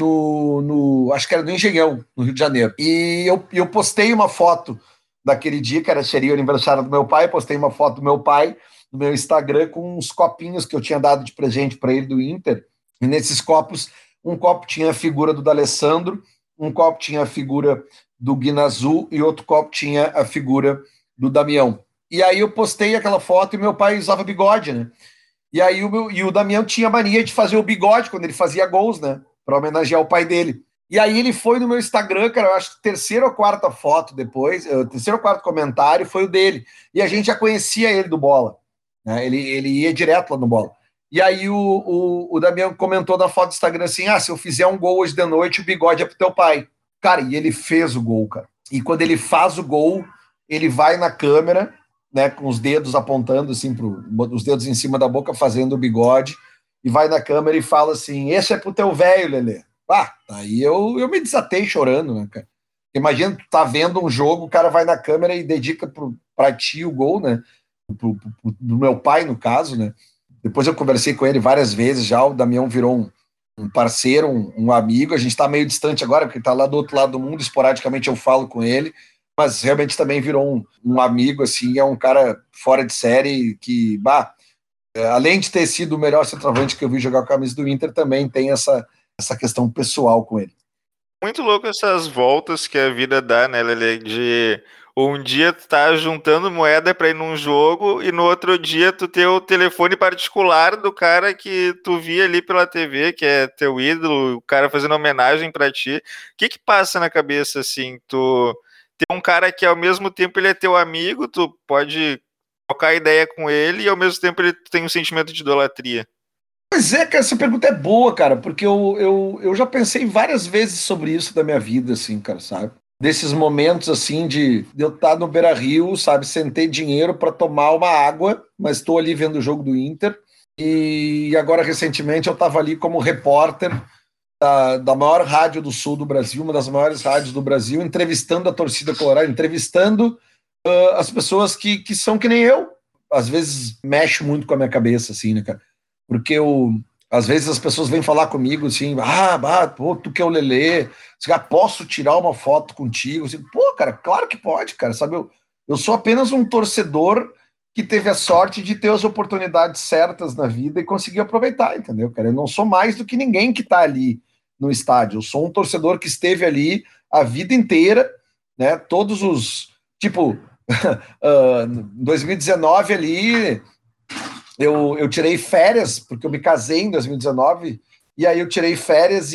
acho que era no Engenhão, no Rio de Janeiro, e eu postei uma foto daquele dia, que seria o aniversário do meu pai, postei uma foto do meu pai no meu Instagram com uns copinhos que eu tinha dado de presente para ele do Inter, e nesses copos um copo tinha a figura do D'Alessandro, um copo tinha a figura do Guinazu e outro copo tinha a figura do Damião. E aí eu postei aquela foto e meu pai usava bigode, né? E aí o Damião tinha mania de fazer o bigode quando ele fazia gols, né? Para homenagear o pai dele. E aí ele foi no meu Instagram, cara, eu acho que terceira ou quarta foto depois, terceiro ou quarto comentário foi o dele. E a gente já conhecia ele do Bola, né? Ele ia direto lá no Bola. E aí o Damião comentou na foto do Instagram assim, se eu fizer um gol hoje de noite, o bigode é pro teu pai. Cara, e ele fez o gol, cara. E quando ele faz o gol, ele vai na câmera, né, com os dedos apontando assim, os dedos em cima da boca, fazendo o bigode, e vai na câmera e fala assim, esse é pro teu velho, Lelê. Aí eu me desatei chorando, né, cara. Imagina, tu tá vendo um jogo, o cara vai na câmera e dedica pra ti o gol, né, do meu pai, no caso, né. Depois eu conversei com ele várias vezes já, o Damião virou um parceiro, um amigo, a gente está meio distante agora, porque está lá do outro lado do mundo, esporadicamente eu falo com ele, mas realmente também virou um amigo, assim, é um cara fora de série que, além de ter sido o melhor centroavante que eu vi jogar com a camisa do Inter, também tem essa questão pessoal com ele. Muito louco essas voltas que a vida dá, né, Lele? De um dia tu tá juntando moeda pra ir num jogo e no outro dia tu ter o telefone particular do cara que tu via ali pela TV, que é teu ídolo, o cara fazendo homenagem pra ti. O que passa na cabeça, assim? Tu ter um cara que ao mesmo tempo ele é teu amigo, tu pode trocar ideia com ele e ao mesmo tempo ele tem um sentimento de idolatria. Pois é, cara, essa pergunta é boa, cara, porque eu já pensei várias vezes sobre isso da minha vida, assim, cara, sabe? Desses momentos, assim, de eu estar no Beira-Rio, sabe, sem ter dinheiro para tomar uma água, mas estou ali vendo o jogo do Inter, e agora, recentemente, eu estava ali como repórter da maior rádio do sul do Brasil, uma das maiores rádios do Brasil, entrevistando a torcida colorada, entrevistando as pessoas que são que nem eu. Às vezes mexe muito com a minha cabeça, assim, né, cara? Porque às vezes as pessoas vêm falar comigo assim, pô, tu que é o Lelê, posso tirar uma foto contigo? Assim, pô, cara, claro que pode, cara, sabe? Eu sou apenas um torcedor que teve a sorte de ter as oportunidades certas na vida e conseguir aproveitar, entendeu, cara? Eu não sou mais do que ninguém que tá ali no estádio. Eu sou um torcedor que esteve ali a vida inteira, né? Todos os... Tipo, 2019 ali... Eu tirei férias, porque eu me casei em 2019, e aí eu tirei férias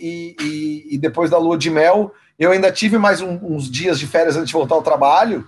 e depois da lua de mel, eu ainda tive mais uns dias de férias antes de voltar ao trabalho,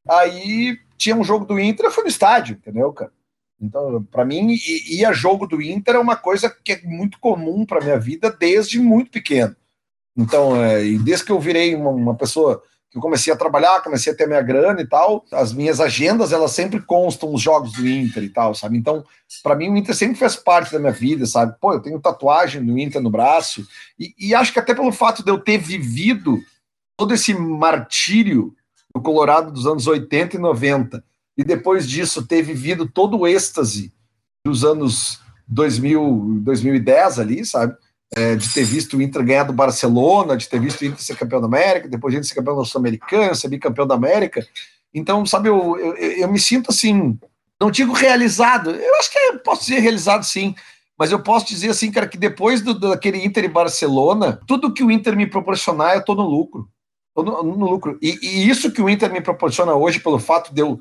aí tinha um jogo do Inter, eu fui no estádio, entendeu, cara? Então, para mim, ir a jogo do Inter é uma coisa que é muito comum para minha vida desde muito pequeno. Então, e desde que eu virei uma pessoa... que eu comecei a trabalhar, comecei a ter minha grana e tal, as minhas agendas, elas sempre constam os jogos do Inter e tal, sabe? Então, para mim, o Inter sempre fez parte da minha vida, sabe? Pô, eu tenho tatuagem do Inter no braço, e acho que até pelo fato de eu ter vivido todo esse martírio do Colorado dos anos 80 e 90, e depois disso ter vivido todo o êxtase dos anos 2000, 2010 ali, sabe? De ter visto o Inter ganhar do Barcelona, de ter visto o Inter ser campeão da América, depois a gente ser campeão da Sul-Americana, ser bicampeão da América. Então, sabe, eu me sinto assim, não digo realizado, eu acho que posso dizer realizado sim, mas eu posso dizer assim, cara, que depois daquele Inter e Barcelona, tudo que o Inter me proporcionar, eu tô no lucro. Tô no lucro. E isso que o Inter me proporciona hoje, pelo fato de eu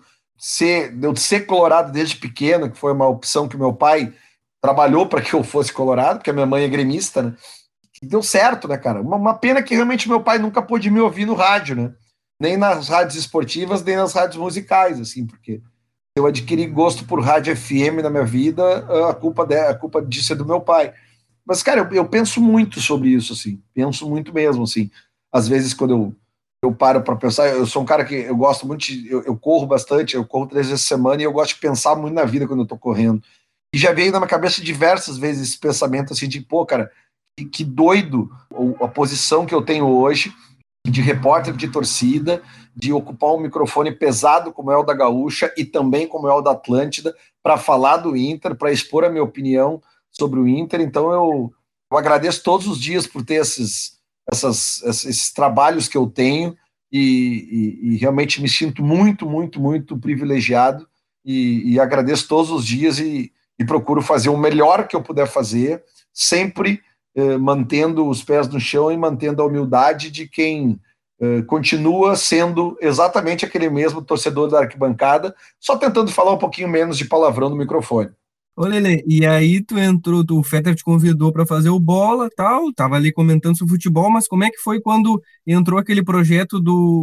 ser colorado desde pequeno, que foi uma opção que meu pai trabalhou para que eu fosse colorado, porque a minha mãe é gremista, né? E deu certo, né, cara? Uma pena que realmente meu pai nunca pôde me ouvir no rádio, né? Nem nas rádios esportivas, nem nas rádios musicais, assim, porque eu adquiri gosto por rádio FM na minha vida, a culpa disso é do meu pai. Mas, cara, eu penso muito sobre isso, assim, penso muito mesmo, assim. Às vezes, quando eu paro para pensar, eu sou um cara que eu gosto muito, eu corro bastante, eu corro 3 vezes por semana e eu gosto de pensar muito na vida quando eu tô correndo. E já veio na minha cabeça diversas vezes esse pensamento assim de, pô, cara, que doido a posição que eu tenho hoje de repórter de torcida, de ocupar um microfone pesado como é o da Gaúcha e também como é o da Atlântida, para falar do Inter, para expor a minha opinião sobre o Inter. Então eu agradeço todos os dias por ter esses trabalhos que eu tenho e realmente me sinto muito, muito, muito privilegiado e agradeço todos os dias e procuro fazer o melhor que eu puder fazer, sempre mantendo os pés no chão e mantendo a humildade de quem continua sendo exatamente aquele mesmo torcedor da arquibancada, só tentando falar um pouquinho menos de palavrão no microfone. Ô, Lelê, e aí tu entrou, o Fetter te convidou para fazer o bola, tal, tava ali comentando sobre futebol, mas como é que foi quando entrou aquele projeto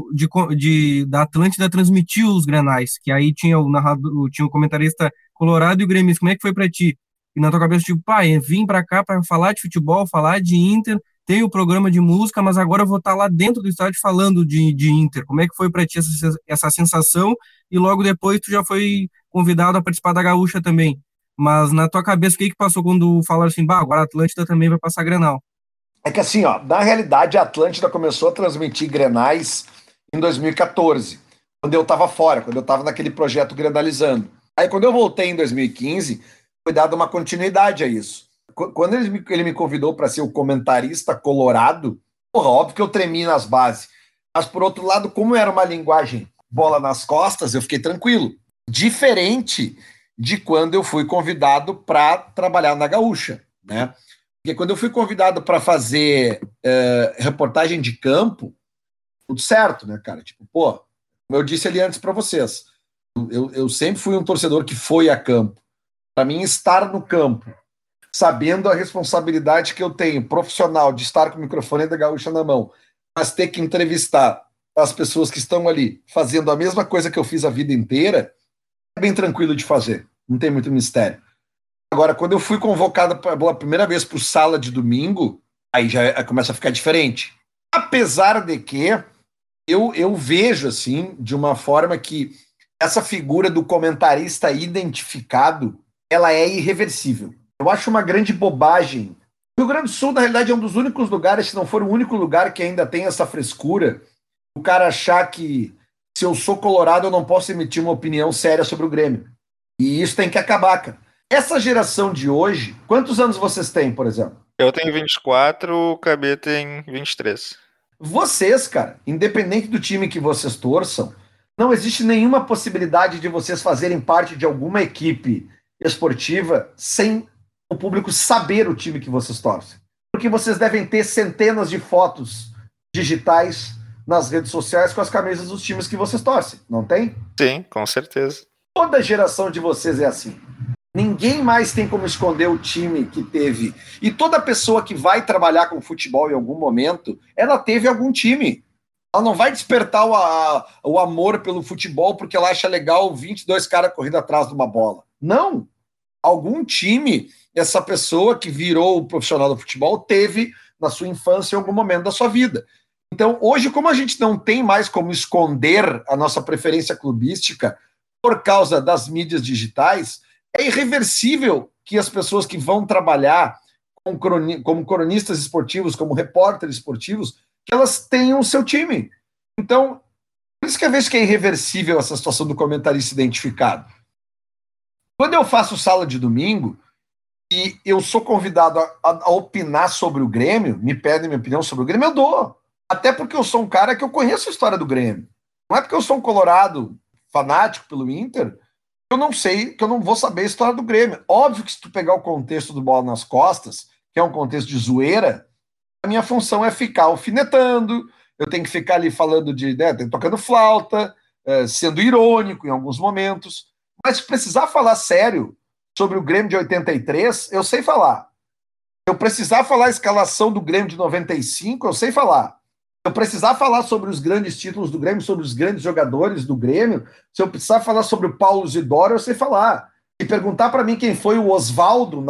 da Atlântida transmitir os Grenais, que aí tinha tinha o comentarista colorado e o gremista, como é que foi para ti? E na tua cabeça, tipo, pai, vim para cá para falar de futebol, falar de Inter, tem o programa de música, mas agora eu vou estar lá dentro do estádio falando de Inter. Como é que foi para ti essa sensação? E logo depois tu já foi convidado a participar da Gaúcha também. Mas na tua cabeça, o que passou quando falaram assim, agora a Atlântida também vai passar Grenal? É que assim, ó, na realidade a Atlântida começou a transmitir Grenais em 2014, quando eu estava fora, quando eu estava naquele projeto Grenalizando. Aí quando eu voltei em 2015, foi dada uma continuidade a isso. Quando ele me convidou para ser o comentarista colorado, porra, óbvio que eu tremi nas bases. Mas por outro lado, como era uma linguagem bola nas costas, eu fiquei tranquilo. Diferente de quando eu fui convidado para trabalhar na Gaúcha, né? Porque quando eu fui convidado para fazer reportagem de campo, tudo certo, né, cara? Tipo, pô, como eu disse ali antes para vocês, eu sempre fui um torcedor que foi a campo. Para mim, estar no campo, sabendo a responsabilidade que eu tenho, profissional, de estar com o microfone da Gaúcha na mão, mas ter que entrevistar as pessoas que estão ali fazendo a mesma coisa que eu fiz a vida inteira, é bem tranquilo de fazer, não tem muito mistério. Agora, quando eu fui convocado pela primeira vez para o Sala de Domingo, aí já começa a ficar diferente. Apesar de que eu vejo, assim, de uma forma que essa figura do comentarista identificado, ela é irreversível. Eu acho uma grande bobagem O Rio Grande do Sul, na realidade, é um dos únicos lugares, se não for o único lugar que ainda tem essa frescura, o cara achar que se eu sou colorado eu não posso emitir uma opinião séria sobre o Grêmio. E isso tem que acabar, cara. Essa geração de hoje, quantos anos vocês têm, por exemplo? Eu tenho 24, o KB tem 23. Vocês, cara, independente do time que vocês torçam, não existe nenhuma possibilidade de vocês fazerem parte de alguma equipe esportiva sem o público saber o time que vocês torcem. Porque vocês devem ter centenas de fotos digitais nas redes sociais com as camisas dos times que vocês torcem, não tem? Sim, com certeza. Toda geração de vocês é assim. Ninguém mais tem como esconder o time que teve. E toda pessoa que vai trabalhar com futebol em algum momento, ela teve algum time. Ela não vai despertar o amor pelo futebol porque ela acha legal 22 caras correndo atrás de uma bola. Não. Algum time, essa pessoa que virou o profissional do futebol teve na sua infância em algum momento da sua vida. Então, hoje, como a gente não tem mais como esconder a nossa preferência clubística por causa das mídias digitais, é irreversível que as pessoas que vão trabalhar como cronistas esportivos, como repórteres esportivos, que elas tenham o seu time. Então, por isso que às vezes que é irreversível essa situação do comentarista identificado. Quando eu faço sala de domingo e eu sou convidado a opinar sobre o Grêmio, me pedem minha opinião sobre o Grêmio, eu dou. Até porque eu sou um cara que eu conheço a história do Grêmio. Não é porque eu sou um colorado fanático pelo Inter, eu não sei, que eu não vou saber a história do Grêmio. Óbvio que se tu pegar o contexto do Bola nas Costas, que é um contexto de zoeira, a minha função é ficar alfinetando, eu tenho que ficar ali falando tocando flauta, sendo irônico em alguns momentos. Mas se precisar falar sério sobre o Grêmio de 83, eu sei falar. Se eu precisar falar a escalação do Grêmio de 95, eu sei falar. Se eu precisar falar sobre os grandes títulos do Grêmio, sobre os grandes jogadores do Grêmio, se eu precisar falar sobre o Paulo Zidoro, eu sei falar. E perguntar para mim quem foi o Oswaldo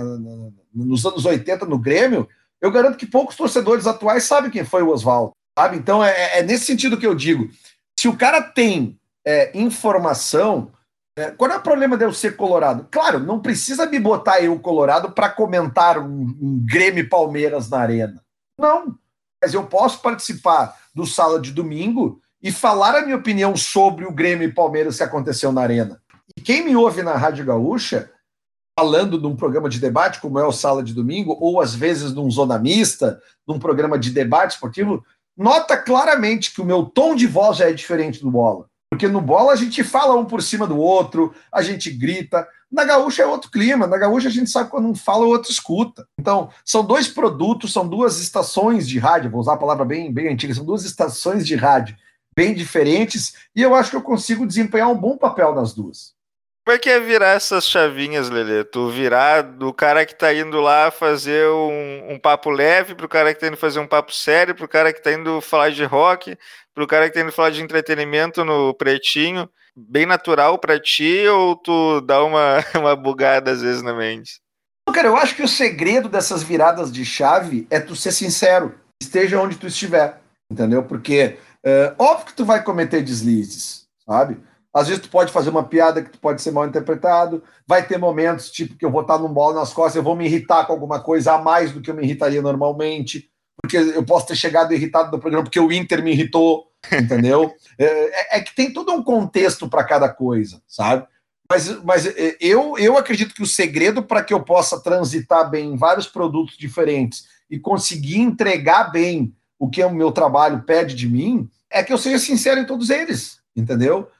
nos anos 80 no Grêmio, eu garanto que poucos torcedores atuais sabem quem foi o Oswaldo. Sabe? Então é nesse sentido que eu digo. Se o cara tem informação, qual é o problema de eu ser colorado? Claro, não precisa me botar eu colorado para comentar um Grêmio Palmeiras na arena. Não. Mas eu posso participar do Sala de Domingo e falar a minha opinião sobre o Grêmio e Palmeiras que aconteceu na arena. E quem me ouve na Rádio Gaúcha, falando num programa de debate, como é o Sala de Domingo, ou às vezes num Zona Mista, num programa de debate esportivo, nota claramente que o meu tom de voz já é diferente do Bola. Porque no Bola a gente fala um por cima do outro, a gente grita. Na Gaúcha é outro clima. Na Gaúcha a gente sabe quando um fala, o outro escuta. Então, são dois produtos, são duas estações de rádio, vou usar a palavra bem antiga, são duas estações de rádio bem diferentes, e eu acho que eu consigo desempenhar um bom papel nas duas. Como é que é virar essas chavinhas, Lelê? Tu virar do cara que tá indo lá fazer um papo leve, pro cara que tá indo fazer um papo sério, pro cara que tá indo falar de rock, pro cara que tá indo falar de entretenimento no Pretinho, bem natural pra ti, ou tu dá uma bugada às vezes na mente? Cara, eu acho que o segredo dessas viradas de chave é tu ser sincero, esteja onde tu estiver, entendeu? Porque óbvio que tu vai cometer deslizes, sabe? Às vezes tu pode fazer uma piada que tu pode ser mal interpretado, vai ter momentos tipo que eu vou estar num Bola nas Costas, eu vou me irritar com alguma coisa a mais do que eu me irritaria normalmente, porque eu posso ter chegado irritado do programa porque o Inter me irritou, entendeu? É que tem todo um contexto para cada coisa, sabe? Mas eu acredito que o segredo para que eu possa transitar bem em vários produtos diferentes e conseguir entregar bem o que o meu trabalho pede de mim é que eu seja sincero em todos eles, entendeu?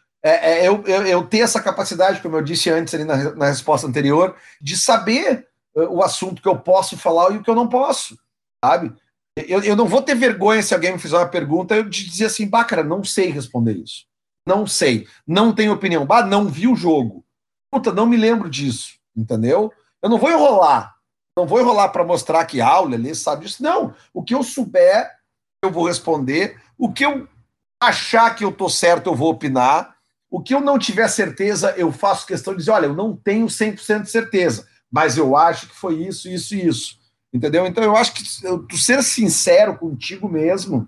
Eu ter essa capacidade, como eu disse antes ali na resposta anterior, de saber o assunto que eu posso falar e o que eu não posso, sabe? Eu não vou ter vergonha se alguém me fizer uma pergunta eu de dizer assim, cara, não sei responder isso. Não sei, não tenho opinião. Não vi o jogo. Puta, não me lembro disso, entendeu? Eu não vou enrolar. Não vou enrolar para mostrar que o Lelê sabe disso. Não, o que eu souber, eu vou responder. O que eu achar que eu tô certo, eu vou opinar. O que eu não tiver certeza, eu faço questão de dizer, olha, eu não tenho 100% de certeza, mas eu acho que foi isso, isso e isso. Entendeu? Então eu acho que tu ser sincero contigo mesmo,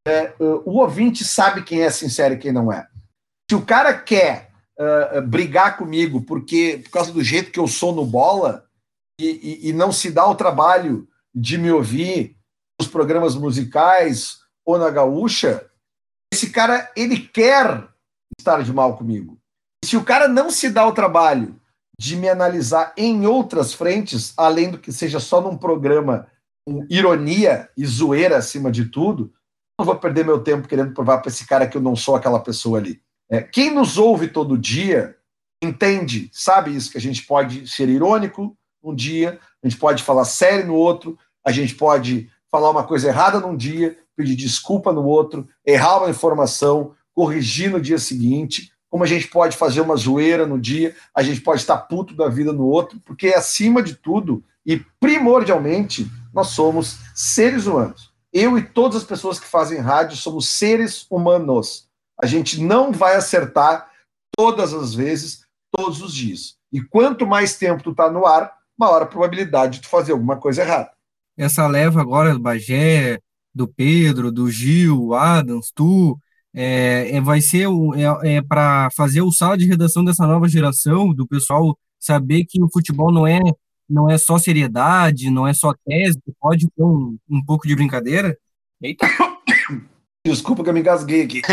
o ouvinte sabe quem é sincero e quem não é. Se o cara quer brigar comigo por causa do jeito que eu sou no Bola e não se dá o trabalho de me ouvir nos programas musicais ou na Gaúcha, esse cara, ele quer estar de mal comigo. E se o cara não se dá o trabalho de me analisar em outras frentes, além do que seja só num programa com ironia e zoeira acima de tudo, não vou perder meu tempo querendo provar para esse cara que eu não sou aquela pessoa ali. Quem nos ouve todo dia entende, sabe isso, que a gente pode ser irônico um dia, a gente pode falar sério no outro, a gente pode falar uma coisa errada num dia, pedir desculpa no outro, errar uma informação, corrigir no dia seguinte, como a gente pode fazer uma zoeira no dia, a gente pode estar puto da vida no outro, porque acima de tudo e primordialmente nós somos seres humanos. Eu e todas as pessoas que fazem rádio somos seres humanos. A gente não vai acertar todas as vezes, todos os dias. E quanto mais tempo tu tá no ar, maior a probabilidade de tu fazer alguma coisa errada. Essa leva agora do Bagé, do Pedro, do Gil, Adams, tu, vai ser para fazer o sala de redação dessa nova geração, do pessoal saber que o futebol não é só seriedade, não é só tese, pode ter um pouco de brincadeira. Eita! Desculpa que eu me engasguei aqui.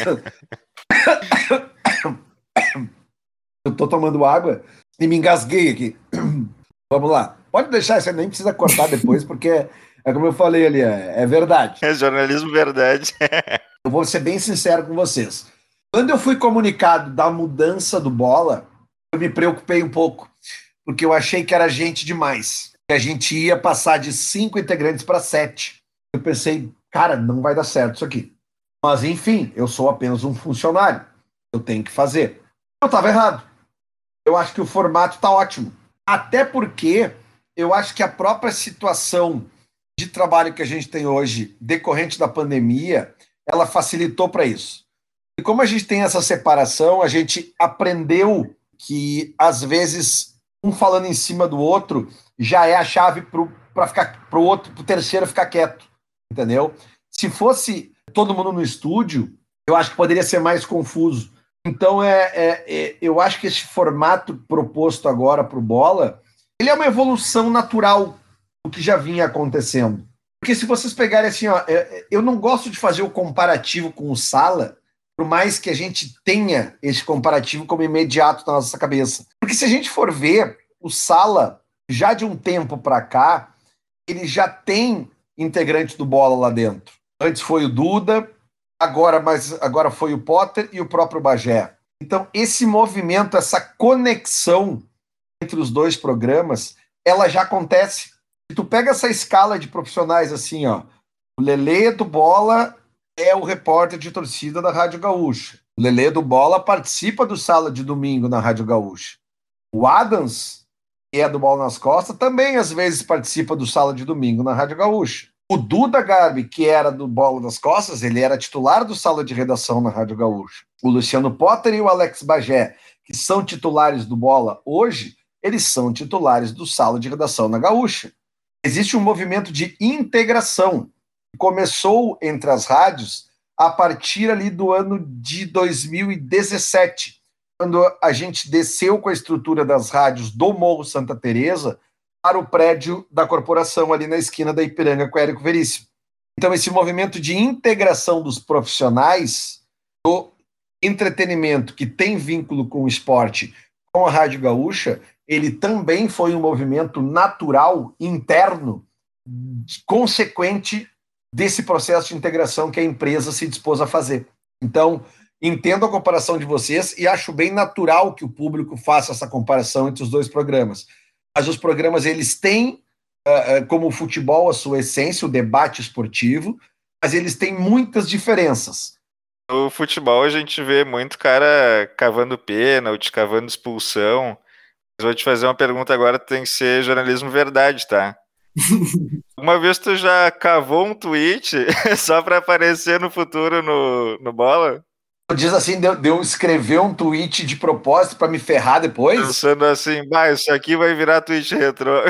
Eu tô tomando água e me engasguei aqui. Vamos lá. Pode deixar, você nem precisa cortar depois, porque é como eu falei ali, é verdade. É jornalismo verdade. Eu vou ser bem sincero com vocês. Quando eu fui comunicado da mudança do Bola, eu me preocupei um pouco, porque eu achei que era gente demais, que a gente ia passar de 5 integrantes para 7. Eu pensei, cara, não vai dar certo isso aqui. Mas, enfim, eu sou apenas um funcionário. Eu tenho que fazer. Eu estava errado. Eu acho que o formato está ótimo. Até porque eu acho que a própria situação de trabalho que a gente tem hoje, decorrente da pandemia, ela facilitou para isso. E como a gente tem essa separação, a gente aprendeu que, às vezes, um falando em cima do outro já é a chave para ficar pro outro, pro terceiro ficar quieto, entendeu? Se fosse todo mundo no estúdio, eu acho que poderia ser mais confuso. Então, eu acho que esse formato proposto agora para o Bola, ele é uma evolução natural do que já vinha acontecendo. Porque se vocês pegarem assim, eu não gosto de fazer o comparativo com o Sala, por mais que a gente tenha esse comparativo como imediato na nossa cabeça. Porque se a gente for ver, o Sala, já de um tempo para cá, ele já tem integrantes do Bola lá dentro. Antes foi o Duda, agora foi o Potter e o próprio Bagé. Então, esse movimento, essa conexão entre os dois programas, ela já acontece. Se tu pega essa escala de profissionais assim, o Lelê do Bola é o repórter de torcida da Rádio Gaúcha. O Lelê do Bola participa do Sala de Domingo na Rádio Gaúcha. O Adams, que é do Bola nas Costas, também às vezes participa do Sala de Domingo na Rádio Gaúcha. O Duda Garbi, que era do Bola das Costas, ele era titular do Sala de Redação na Rádio Gaúcha. O Luciano Potter e o Alex Bagé, que são titulares do Bola hoje, eles são titulares do Sala de Redação na Gaúcha. Existe um movimento de integração que começou entre as rádios a partir ali do ano de 2017, quando a gente desceu com a estrutura das rádios do Morro Santa Teresa para o prédio da corporação ali na esquina da Ipiranga com o Érico Veríssimo. Então, esse movimento de integração dos profissionais do entretenimento que tem vínculo com o esporte com a Rádio Gaúcha, ele também foi um movimento natural, interno, consequente desse processo de integração que a empresa se dispôs a fazer. Então, entendo a comparação de vocês e acho bem natural que o público faça essa comparação entre os dois programas. Mas os programas, eles têm como o futebol a sua essência, o debate esportivo, mas eles têm muitas diferenças. No futebol a gente vê muito cara cavando pênalti, cavando expulsão. Mas vou te fazer uma pergunta agora, tem que ser jornalismo verdade, tá? Uma vez tu já cavou um tweet só para aparecer no futuro no Bola? Diz assim, de eu escrever um tweet de propósito para me ferrar depois? Pensando assim, isso aqui vai virar tweet retrô.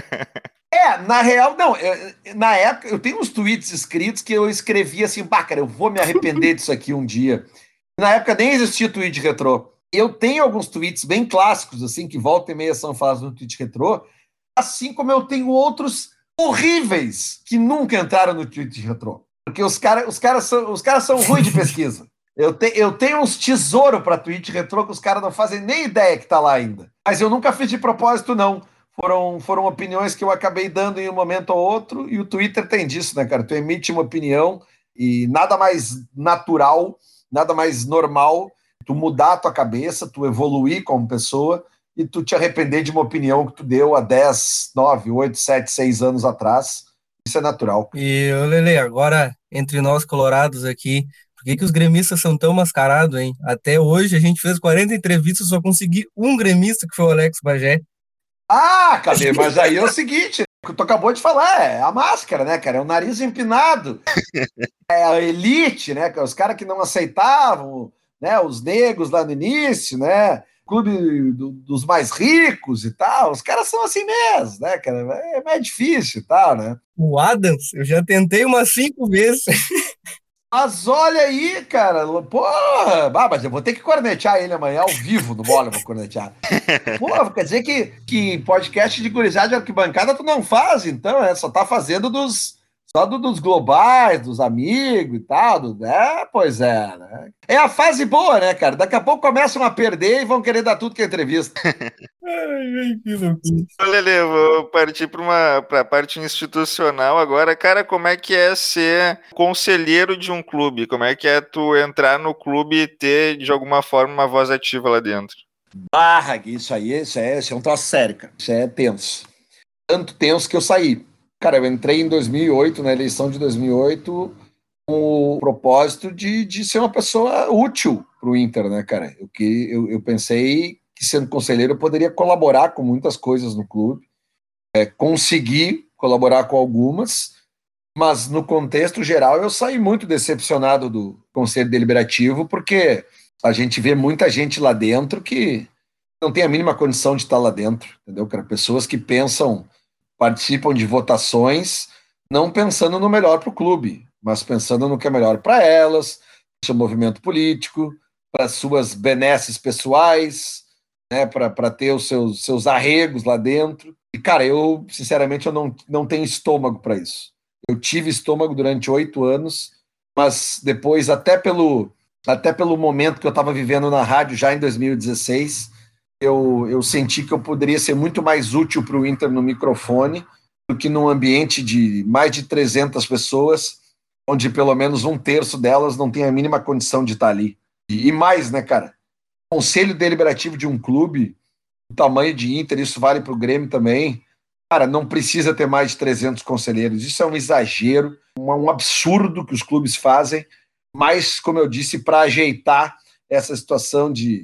Na real, não. Na época, eu tenho uns tweets escritos que eu escrevi assim, cara, eu vou me arrepender disso aqui um dia. Na época nem existia tweet retrô. Eu tenho alguns tweets bem clássicos, assim, que volta e meia são falados no tweet retrô, assim como eu tenho outros horríveis que nunca entraram no Tweet Retrô. Porque os caras são ruins de pesquisa. Eu tenho uns tesouros para Tweet Retrô que os caras não fazem nem ideia que tá lá ainda. Mas eu nunca fiz de propósito, não. Foram opiniões que eu acabei dando em um momento ou outro, e o Twitter tem disso, né, cara? Tu emite uma opinião e nada mais natural, nada mais normal, tu mudar a tua cabeça, tu evoluir como pessoa e tu te arrepender de uma opinião que tu deu há 10, 9, 8, 7, 6 anos atrás. Isso é natural. E, Lele, agora, entre nós colorados aqui, por que os gremistas são tão mascarados, hein? Até hoje a gente fez 40 entrevistas, só consegui um gremista, que foi o Alex Bagé. Ah, Cabê, mas aí é o seguinte, o que tu acabou de falar, é a máscara, né, cara? É o nariz empinado. É a elite, né? Os caras que não aceitavam, né? Os negros lá no início, né? Clube dos mais ricos e tal. Os caras são assim mesmo, né, cara? É mais difícil e tal, né? O Adams, eu já tentei umas 5 vezes. Mas olha aí, cara, porra, mas eu vou ter que cornetear ele amanhã ao vivo no Bola, eu vou cornetear. Porra, quer dizer que podcast de gurizada de arquibancada tu não faz, então, só tá fazendo dos globais, dos amigos e tal, né? Pois é, né? É a fase boa, né, cara? Daqui a pouco começam a perder e vão querer dar tudo que é entrevista. Ai, que loucura. Lele, eu vou partir para a parte institucional agora. Cara, como é que é ser conselheiro de um clube? Como é que é tu entrar no clube e ter, de alguma forma, uma voz ativa lá dentro? Isso é um troço sério, cara. Isso é tenso. Tanto tenso que eu saí. Cara, eu entrei em 2008, na eleição de 2008, com o propósito de ser uma pessoa útil para o Inter, né, cara? Eu pensei que, sendo conselheiro, eu poderia colaborar com muitas coisas no clube, consegui colaborar com algumas, mas no contexto geral eu saí muito decepcionado do Conselho Deliberativo, porque a gente vê muita gente lá dentro que não tem a mínima condição de estar lá dentro, entendeu, cara? Pessoas que participam de votações não pensando no melhor para o clube, mas pensando no que é melhor para elas, para o seu movimento político, para suas benesses pessoais, né, para ter os seus arregos lá dentro. E, cara, sinceramente, eu não tenho estômago para isso. Eu tive estômago durante 8 anos, mas depois, até pelo momento que eu estava vivendo na rádio, já em 2016, eu senti que eu poderia ser muito mais útil para o Inter no microfone do que num ambiente de mais de 300 pessoas, onde pelo menos 1/3 delas não tem a mínima condição de estar ali. E mais, né, cara? Conselho deliberativo de um clube, o tamanho de Inter, isso vale para o Grêmio também. Cara, não precisa ter mais de 300 conselheiros. Isso é um exagero, um absurdo que os clubes fazem, mas, como eu disse, para ajeitar essa situação de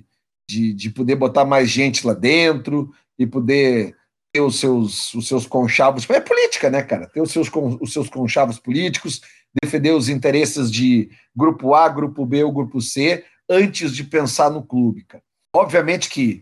poder botar mais gente lá dentro e poder ter os seus conchavos. É política, né, cara? Ter os seus conchavos políticos, defender os interesses de grupo A, grupo B ou grupo C, antes de pensar no clube, cara. Obviamente que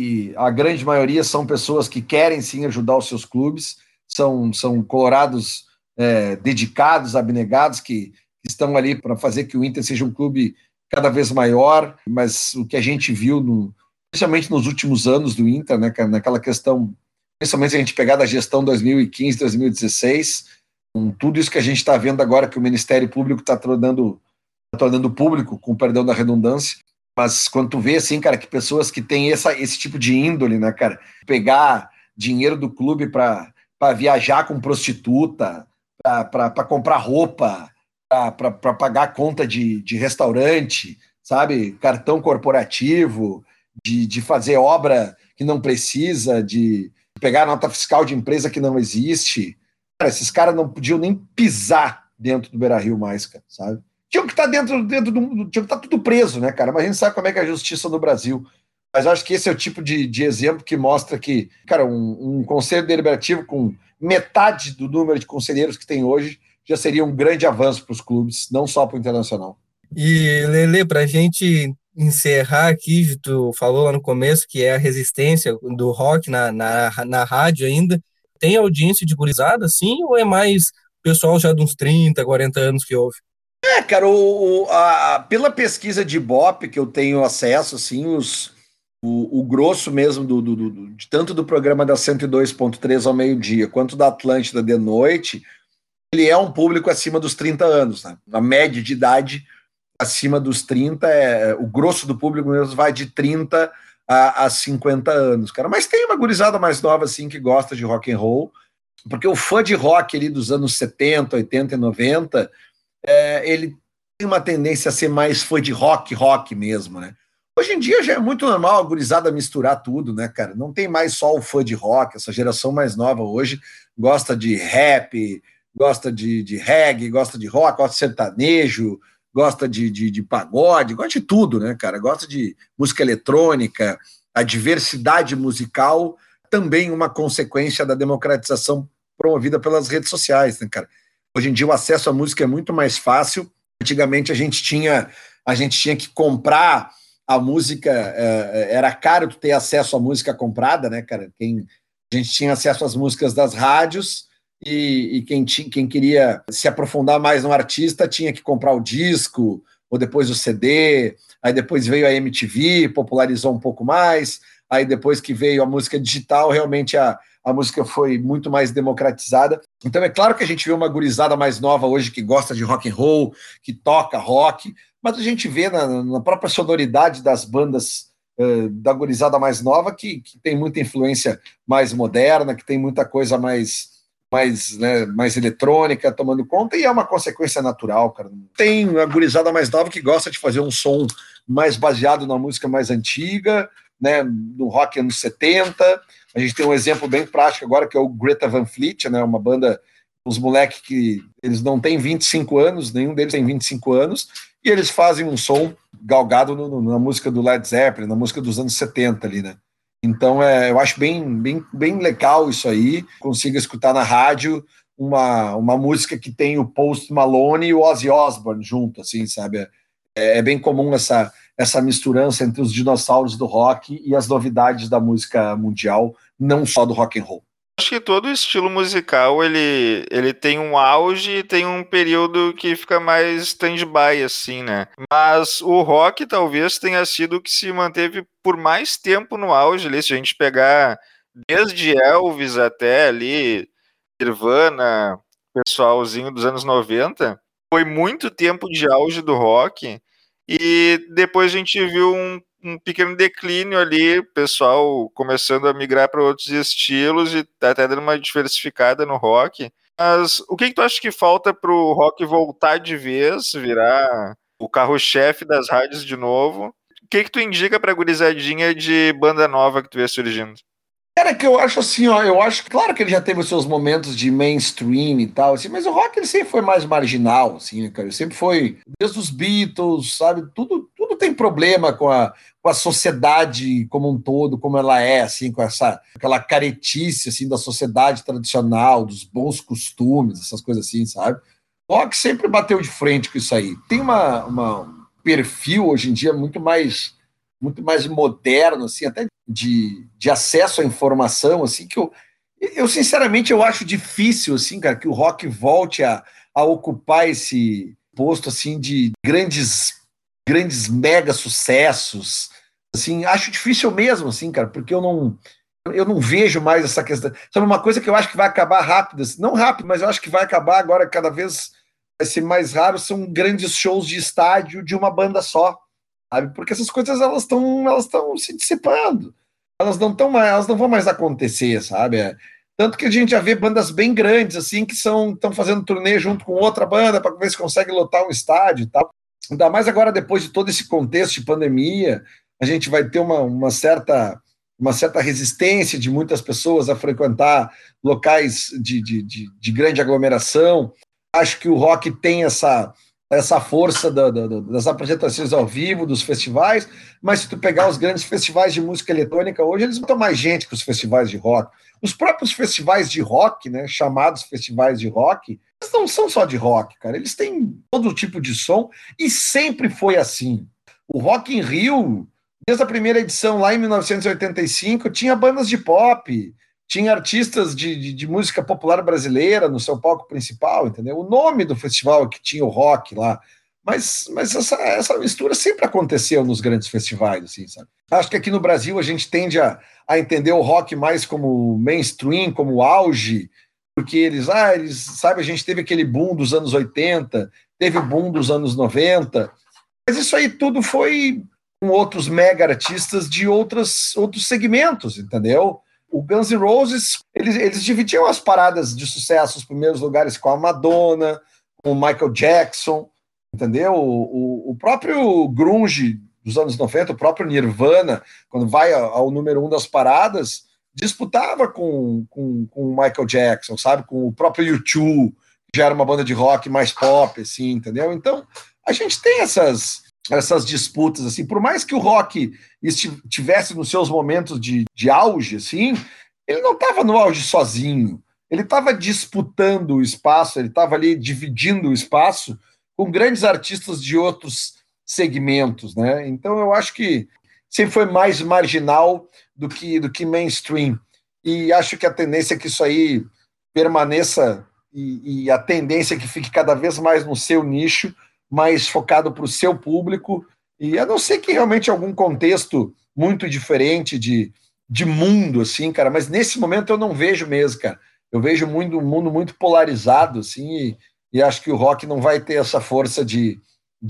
a grande maioria são pessoas que querem sim ajudar os seus clubes, são colorados dedicados, abnegados, que estão ali para fazer que o Inter seja um clube cada vez maior, mas o que a gente viu, principalmente nos últimos anos do Inter, né, naquela questão, principalmente se a gente pegar da gestão 2015, 2016, com tudo isso que a gente está vendo agora, que o Ministério Público está tornando público, com perdão da redundância, mas quando tu vê, assim, cara, que pessoas que têm esse tipo de índole, né, cara, pegar dinheiro do clube para viajar com prostituta, para comprar roupa, para pagar conta de restaurante, sabe? Cartão corporativo, de fazer obra que não precisa, de pegar nota fiscal de empresa que não existe. Cara, esses caras não podiam nem pisar dentro do Beira-Rio mais, cara, sabe? Tinham que estar dentro tinha que estar tudo preso, né, cara? Mas a gente sabe como é que é a justiça no Brasil. Mas eu acho que esse é o tipo de exemplo que mostra que, cara, um conselho deliberativo com metade do número de conselheiros que tem hoje já seria um grande avanço para os clubes, não só para o Internacional. E, Lele, para a gente encerrar aqui, tu falou lá no começo que é a resistência do rock na rádio ainda. Tem audiência de gurizada, sim, ou é mais pessoal já de uns 30, 40 anos que ouve? Cara, pela pesquisa de Ibope que eu tenho acesso, assim, o grosso mesmo de tanto do programa da 102.3 ao meio-dia, quanto da Atlântida de noite, ele é um público acima dos 30 anos, né? A média de idade acima dos 30, o grosso do público mesmo vai de 30 a 50 anos, cara. Mas tem uma gurizada mais nova, assim, que gosta de rock and roll, porque o fã de rock ali dos anos 70, 80 e 90, ele tem uma tendência a ser mais fã de rock mesmo, né? Hoje em dia já é muito normal a gurizada misturar tudo, né, cara? Não tem mais só o fã de rock, essa geração mais nova hoje gosta de rap, gosta de reggae, gosta de rock, gosta de sertanejo, gosta de pagode, gosta de tudo, né, cara? Gosta de música eletrônica, a diversidade musical também uma consequência da democratização promovida pelas redes sociais, né, cara? Hoje em dia o acesso à música é muito mais fácil. Antigamente a gente tinha que comprar a música, era caro tu ter acesso à música comprada, né, cara? A gente tinha acesso às músicas das rádios e quem queria se aprofundar mais no artista tinha que comprar o disco, ou depois o CD, aí depois veio a MTV, popularizou um pouco mais, aí depois que veio a música digital, realmente a música foi muito mais democratizada. Então é claro que a gente vê uma gurizada mais nova hoje que gosta de rock and roll, que toca rock, mas a gente vê na própria sonoridade das bandas da gurizada mais nova que tem muita influência mais moderna, que tem muita coisa mais eletrônica tomando conta, e é uma consequência natural, cara. Tem a gurizada mais nova que gosta de fazer um som mais baseado na música mais antiga, né, no rock anos 70. A gente tem um exemplo bem prático agora, que é o Greta Van Fleet, né, uma banda, uns moleques que eles não têm 25 anos, nenhum deles tem 25 anos, e eles fazem um som galgado na música do Led Zeppelin, na música dos anos 70 ali, né. Então, eu acho bem legal isso aí. Consigo escutar na rádio uma música que tem o Post Malone e o Ozzy Osbourne junto, assim, sabe? É bem comum essa misturança entre os dinossauros do rock e as novidades da música mundial, não só do rock and roll. Acho que todo estilo musical ele tem um auge e tem um período que fica mais stand-by, assim, né? Mas o rock talvez tenha sido o que se manteve por mais tempo no auge ali. Se a gente pegar desde Elvis até ali, Nirvana, pessoalzinho dos anos 90, foi muito tempo de auge do rock e depois a gente viu um pequeno declínio ali, pessoal começando a migrar para outros estilos e até dando uma diversificada no rock. Mas o que tu acha que falta para o rock voltar de vez, virar o carro-chefe das rádios de novo? O que tu indica para a gurizadinha de banda nova que tu vê surgindo? Cara, que eu acho assim, ó, eu acho, claro que ele já teve os seus momentos de mainstream e tal, assim, mas o rock ele sempre foi mais marginal, assim, né, cara? Ele sempre foi, desde os Beatles, sabe? Tudo tem problema com a sociedade como um todo, como ela é, assim, com aquela caretice, assim, da sociedade tradicional, dos bons costumes, essas coisas assim, sabe? O rock sempre bateu de frente com isso aí. Tem um perfil hoje em dia muito mais moderno, assim, até de acesso à informação, assim, que eu sinceramente eu acho difícil, assim, cara, que o rock volte a ocupar esse posto, assim, de grandes mega sucessos, assim, acho difícil mesmo, assim, cara, porque eu não vejo mais essa questão. Sabe, uma coisa que eu acho que vai acabar rápido, assim, não rápido, mas eu acho que vai acabar agora, cada vez vai ser mais raro, são grandes shows de estádio de uma banda só, sabe? Porque essas coisas elas estão se dissipando. Elas não vão mais acontecer, sabe? Tanto que a gente já vê bandas bem grandes assim que estão fazendo turnê junto com outra banda para ver se consegue lotar um estádio e tal. Ainda mais agora depois de todo esse contexto de pandemia, a gente vai ter uma certa resistência de muitas pessoas a frequentar locais de grande aglomeração. Acho que o rock tem essa força das apresentações ao vivo, dos festivais, mas se tu pegar os grandes festivais de música eletrônica hoje, eles botam mais gente que os festivais de rock. Os próprios festivais de rock, né, chamados festivais de rock, eles não são só de rock, cara, eles têm todo tipo de som e sempre foi assim. O Rock in Rio, desde a primeira edição lá em 1985, tinha bandas de pop, tinha artistas de música popular brasileira no seu palco principal, entendeu? O nome do festival que tinha o rock lá. Mas essa mistura sempre aconteceu nos grandes festivais, assim, sabe? Acho que aqui no Brasil a gente tende a entender o rock mais como mainstream, como auge, porque eles, sabe, a gente teve aquele boom dos anos 80, teve o boom dos anos 90, mas isso aí tudo foi com outros mega artistas de outros segmentos, entendeu? O Guns N' Roses, eles dividiam as paradas de sucesso, os primeiros lugares com a Madonna, com o Michael Jackson, entendeu? O próprio grunge dos anos 90, o próprio Nirvana, quando vai ao número 1 das paradas, disputava com o Michael Jackson, sabe? Com o próprio U2, que já era uma banda de rock mais pop, assim, entendeu? Então, a gente tem essas disputas, assim, por mais que o rock estivesse nos seus momentos de auge, assim, ele não estava no auge sozinho, ele estava disputando o espaço, ele estava ali dividindo o espaço com grandes artistas de outros segmentos, né? Então eu acho que sempre foi mais marginal do que mainstream, e acho que a tendência é que isso aí permaneça e a tendência é que fique cada vez mais no seu nicho, mais focado para o seu público, e a não ser que realmente algum contexto muito diferente de mundo, assim, cara, mas nesse momento eu não vejo mesmo, cara. Eu vejo um mundo muito polarizado, assim, e acho que o rock não vai ter essa força de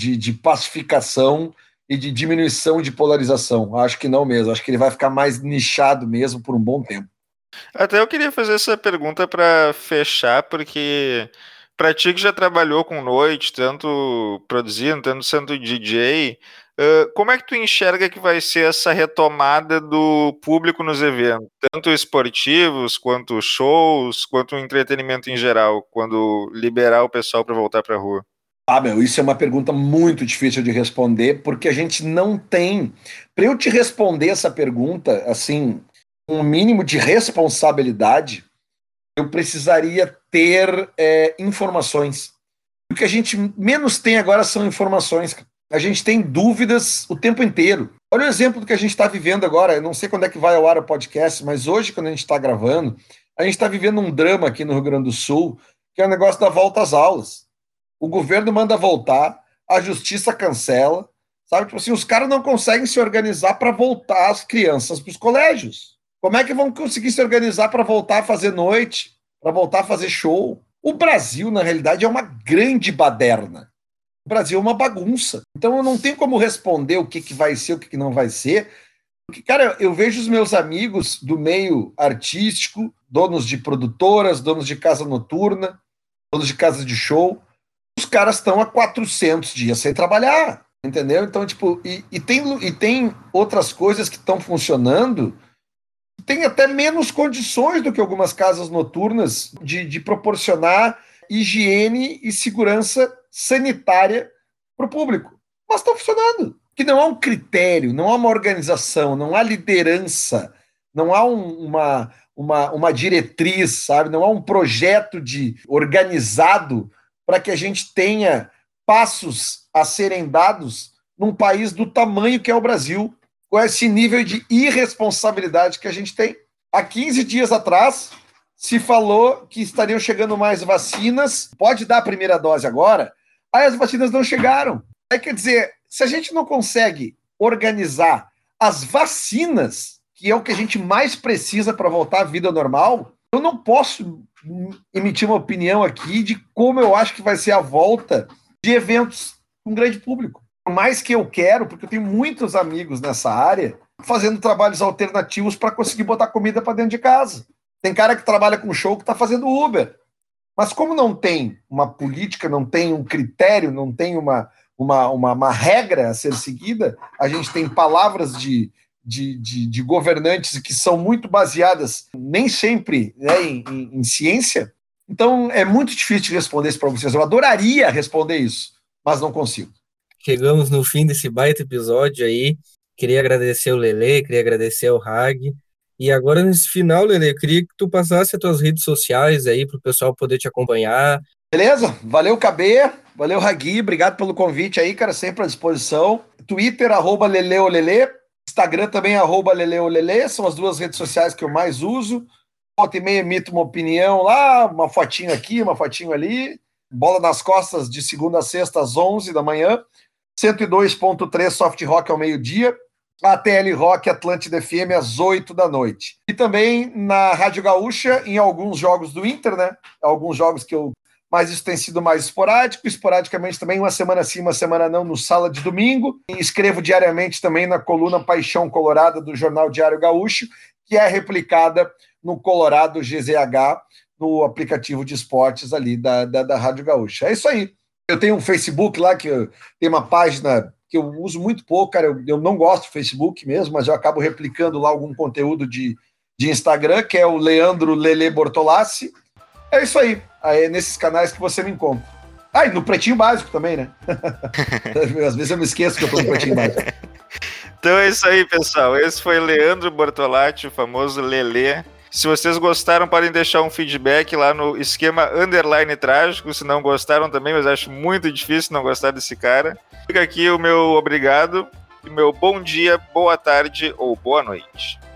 pacificação e de diminuição de polarização. Acho que não mesmo, acho que ele vai ficar mais nichado mesmo por um bom tempo. Até eu queria fazer essa pergunta para fechar, porque para ti que já trabalhou com noite, tanto produzindo, tanto sendo DJ, como é que tu enxerga que vai ser essa retomada do público nos eventos, tanto esportivos, quanto shows, quanto entretenimento em geral, quando liberar o pessoal para voltar para a rua? Isso é uma pergunta muito difícil de responder, porque a gente não tem. Para eu te responder essa pergunta, assim, um mínimo de responsabilidade, eu precisaria ter informações. O que a gente menos tem agora são informações. A gente tem dúvidas o tempo inteiro. Olha o exemplo do que a gente está vivendo agora. Eu não sei quando é que vai ao ar o podcast, mas hoje, quando a gente está gravando, a gente está vivendo um drama aqui no Rio Grande do Sul, que é o negócio da volta às aulas. O governo manda voltar, a justiça cancela, sabe? Tipo assim, os caras não conseguem se organizar para voltar as crianças para os colégios. Como é que vão conseguir se organizar para voltar a fazer noite, para voltar a fazer show? O Brasil, na realidade, é uma grande baderna. O Brasil é uma bagunça. Então eu não tenho como responder o que vai ser, o que não vai ser. Porque, cara, eu vejo os meus amigos do meio artístico, donos de produtoras, donos de casa noturna, donos de casa de show, os caras estão há 400 dias sem trabalhar, entendeu? Então, tipo, tem outras coisas que estão funcionando, tem até menos condições do que algumas casas noturnas de proporcionar higiene e segurança sanitária para o público. Mas estão funcionando. Que não há um critério, não há uma organização, não há liderança, não há uma diretriz, sabe? Não há um projeto organizado para que a gente tenha passos a serem dados num país do tamanho que é o Brasil, com esse nível de irresponsabilidade que a gente tem. Há 15 dias atrás, se falou que estariam chegando mais vacinas, pode dar a primeira dose agora, aí as vacinas não chegaram. Aí, quer dizer, se a gente não consegue organizar as vacinas, que é o que a gente mais precisa para voltar à vida normal, eu não posso emitir uma opinião aqui de como eu acho que vai ser a volta de eventos com grande público. Por mais que eu quero, porque eu tenho muitos amigos nessa área, fazendo trabalhos alternativos para conseguir botar comida para dentro de casa. Tem cara que trabalha com show que está fazendo Uber. Mas como não tem uma política, não tem um critério, não tem uma regra a ser seguida, a gente tem palavras de governantes que são muito baseadas nem sempre, né, em ciência. Então é muito difícil de responder isso para vocês. Eu adoraria responder isso, mas não consigo. Chegamos no fim desse baita episódio aí. Queria agradecer o Lelê, queria agradecer o Hag. E agora, nesse final, Lelê, eu queria que tu passasse as tuas redes sociais aí para o pessoal poder te acompanhar. Beleza? Valeu, KB. Valeu, Hagui. Obrigado pelo convite aí, cara. Sempre à disposição. Twitter, @leleolele. Instagram também, @leleolele. São as duas redes sociais que eu mais uso. Volta e meia emito uma opinião lá, uma fotinho aqui, uma fotinho ali. Bola nas Costas, de segunda a sexta, às 11 da manhã. 102.3 Soft Rock ao meio-dia. A TL Rock Atlântida FM às 8 da noite. E também na Rádio Gaúcha, em alguns jogos do Inter, né? Alguns jogos mas isso tem sido mais esporádico. Esporadicamente também, uma semana sim, uma semana não, no Sala de Domingo. E escrevo diariamente também na coluna Paixão Colorada do Jornal Diário Gaúcho, que é replicada no Colorado GZH, no aplicativo de esportes ali da Rádio Gaúcha. É isso aí. Eu tenho um Facebook lá, que tem uma página que eu uso muito pouco, cara, eu não gosto de Facebook mesmo, mas eu acabo replicando lá algum conteúdo de Instagram, que é o Leandro Lele Bortolassi. É isso aí. É nesses canais que você me encontra. E no Pretinho Básico também, né? Às vezes eu me esqueço que eu tô no Pretinho Básico. Então é isso aí, pessoal. Esse foi Leandro Bortolatti, o famoso Lelê. Se vocês gostaram, podem deixar um feedback lá no esquema _trágico. Se não gostaram também, mas acho muito difícil não gostar desse cara. Fica aqui o meu obrigado, e meu bom dia, boa tarde ou boa noite.